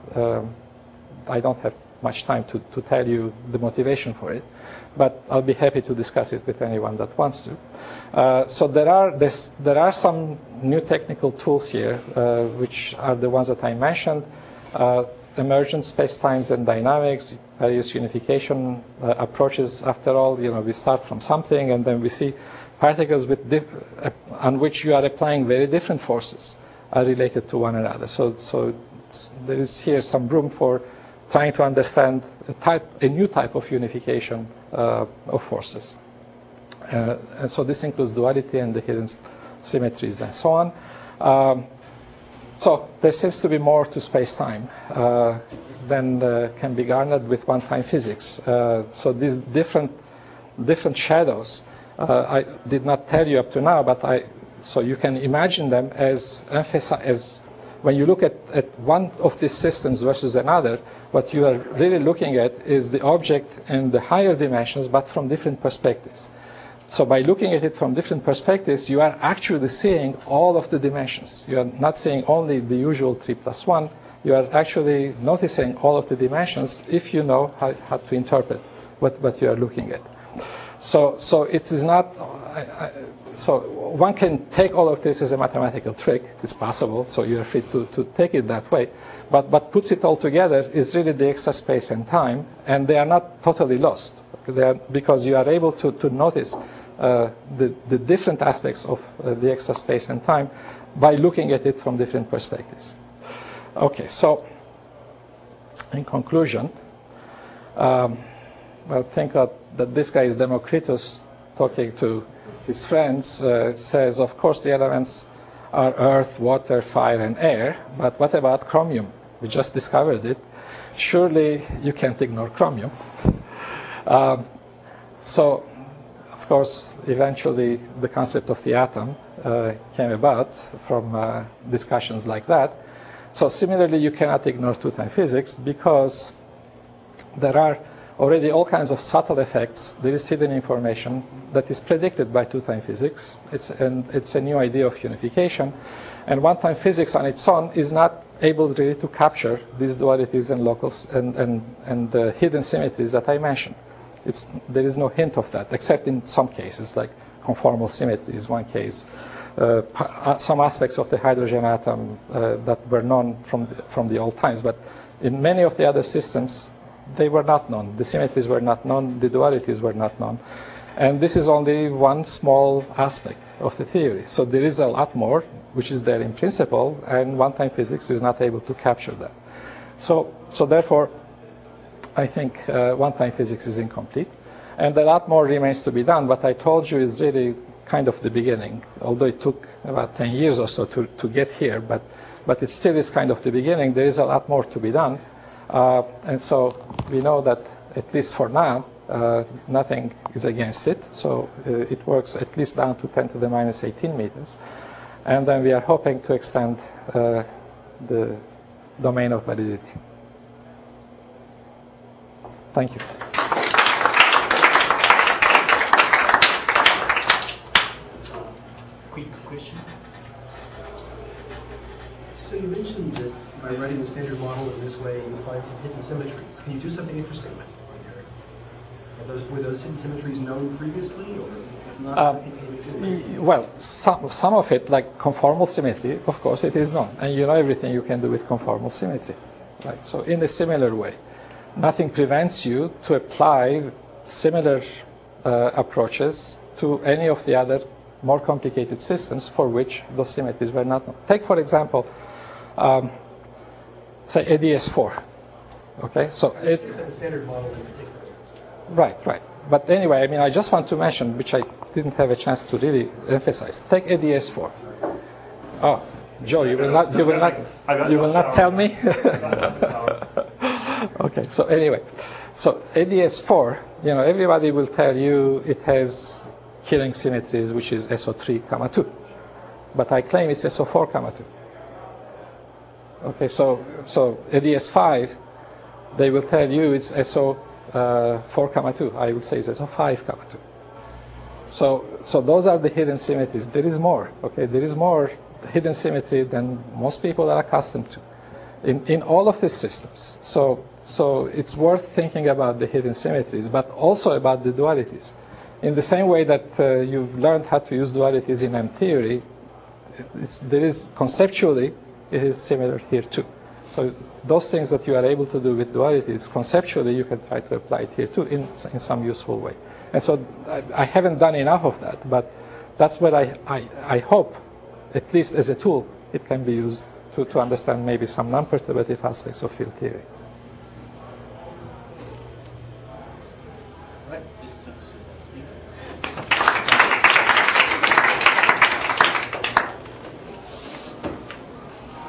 I don't have much time to tell you the motivation for it, but I'll be happy to discuss it with anyone that wants to. So there are some new technical tools here, which are the ones that I mentioned. Emergent spacetimes and dynamics, various unification approaches. After all, we start from something, and then we see particles on which you are applying very different forces are related to one another. So there is here some room for trying to understand a new type of unification of forces. And so this includes duality and the hidden symmetries and so on. So there seems to be more to space-time than can be garnered with one-time physics. So these different shadows, I did not tell you up to now, but so you can imagine them as when you look at one of these systems versus another, what you are really looking at is the object in the higher dimensions, but from different perspectives. So by looking at it from different perspectives, you are actually seeing all of the dimensions. You are not seeing only the usual 3 plus 1. You are actually noticing all of the dimensions if you know how to interpret what you are looking at. So it is not. So one can take all of this as a mathematical trick. It's possible. So you are free to take it that way. But what puts it all together is really the extra space and time, and they are not totally lost. Because you are able to notice the different aspects of the extra space and time by looking at it from different perspectives. Okay, so in conclusion, think that this guy is Democritus talking to his friends. Says, of course, the elements are earth, water, fire, and air, but what about chromium, We just discovered it. Surely you can't ignore chromium. So, of course, eventually the concept of the atom came about from discussions like that. So similarly, you cannot ignore two-time physics because there are already all kinds of subtle effects. There is hidden information that is predicted by two-time physics. It's a new idea of unification. And one-time physics on its own is not able really to capture these dualities and locals and the hidden symmetries that I mentioned. There is no hint of that, except in some cases, like conformal symmetry is one case. Some aspects of the hydrogen atom that were known from the old times. But in many of the other systems, they were not known. The symmetries were not known. The dualities were not known. And this is only one small aspect of the theory. So there is a lot more, which is there in principle, and one-time physics is not able to capture that. So therefore, I think one-time physics is incomplete. And a lot more remains to be done. What I told you is really kind of the beginning, although it took about 10 years or so to get here, but it still is kind of the beginning. There is a lot more to be done. And so we know that, at least for now, nothing is against it. So it works at least down to 10 to the minus 18 meters. And then we are hoping to extend the domain of validity. Thank you. Quick question. So you mentioned that by writing the standard model in this way, you find some hidden symmetries. Can you do something interesting with it? Were those hidden symmetries known previously, or if not? Well, some of it, like conformal symmetry, of course, it is known, and you know everything you can do with conformal symmetry, right? So in a similar way, nothing prevents you to apply similar approaches to any of the other more complicated systems for which those symmetries were not known. Take, for example, say ADS4. Okay, so the standard model in particular. Right. But anyway, I mean, I just want to mention, which I didn't have a chance to really emphasize. Take ADS4. Oh, Joe, you will not tell me. Okay. So anyway, so ADS4, everybody will tell you it has killing symmetries, which is SO3, 2. But I claim it's SO4, 2. Okay. So ADS5, they will tell you it's SO4, 2. I will say it's SO5, 2. So those are the hidden symmetries. There is more. Okay. There is more hidden symmetry than most people are accustomed to in all of these systems. So it's worth thinking about the hidden symmetries, but also about the dualities. In the same way that you've learned how to use dualities in M theory, conceptually, it is similar here too. So those things that you are able to do with dualities, conceptually, you can try to apply it here too in some useful way. And so I haven't done enough of that, but that's what I hope, at least as a tool, it can be used to understand maybe some non-perturbative aspects of field theory.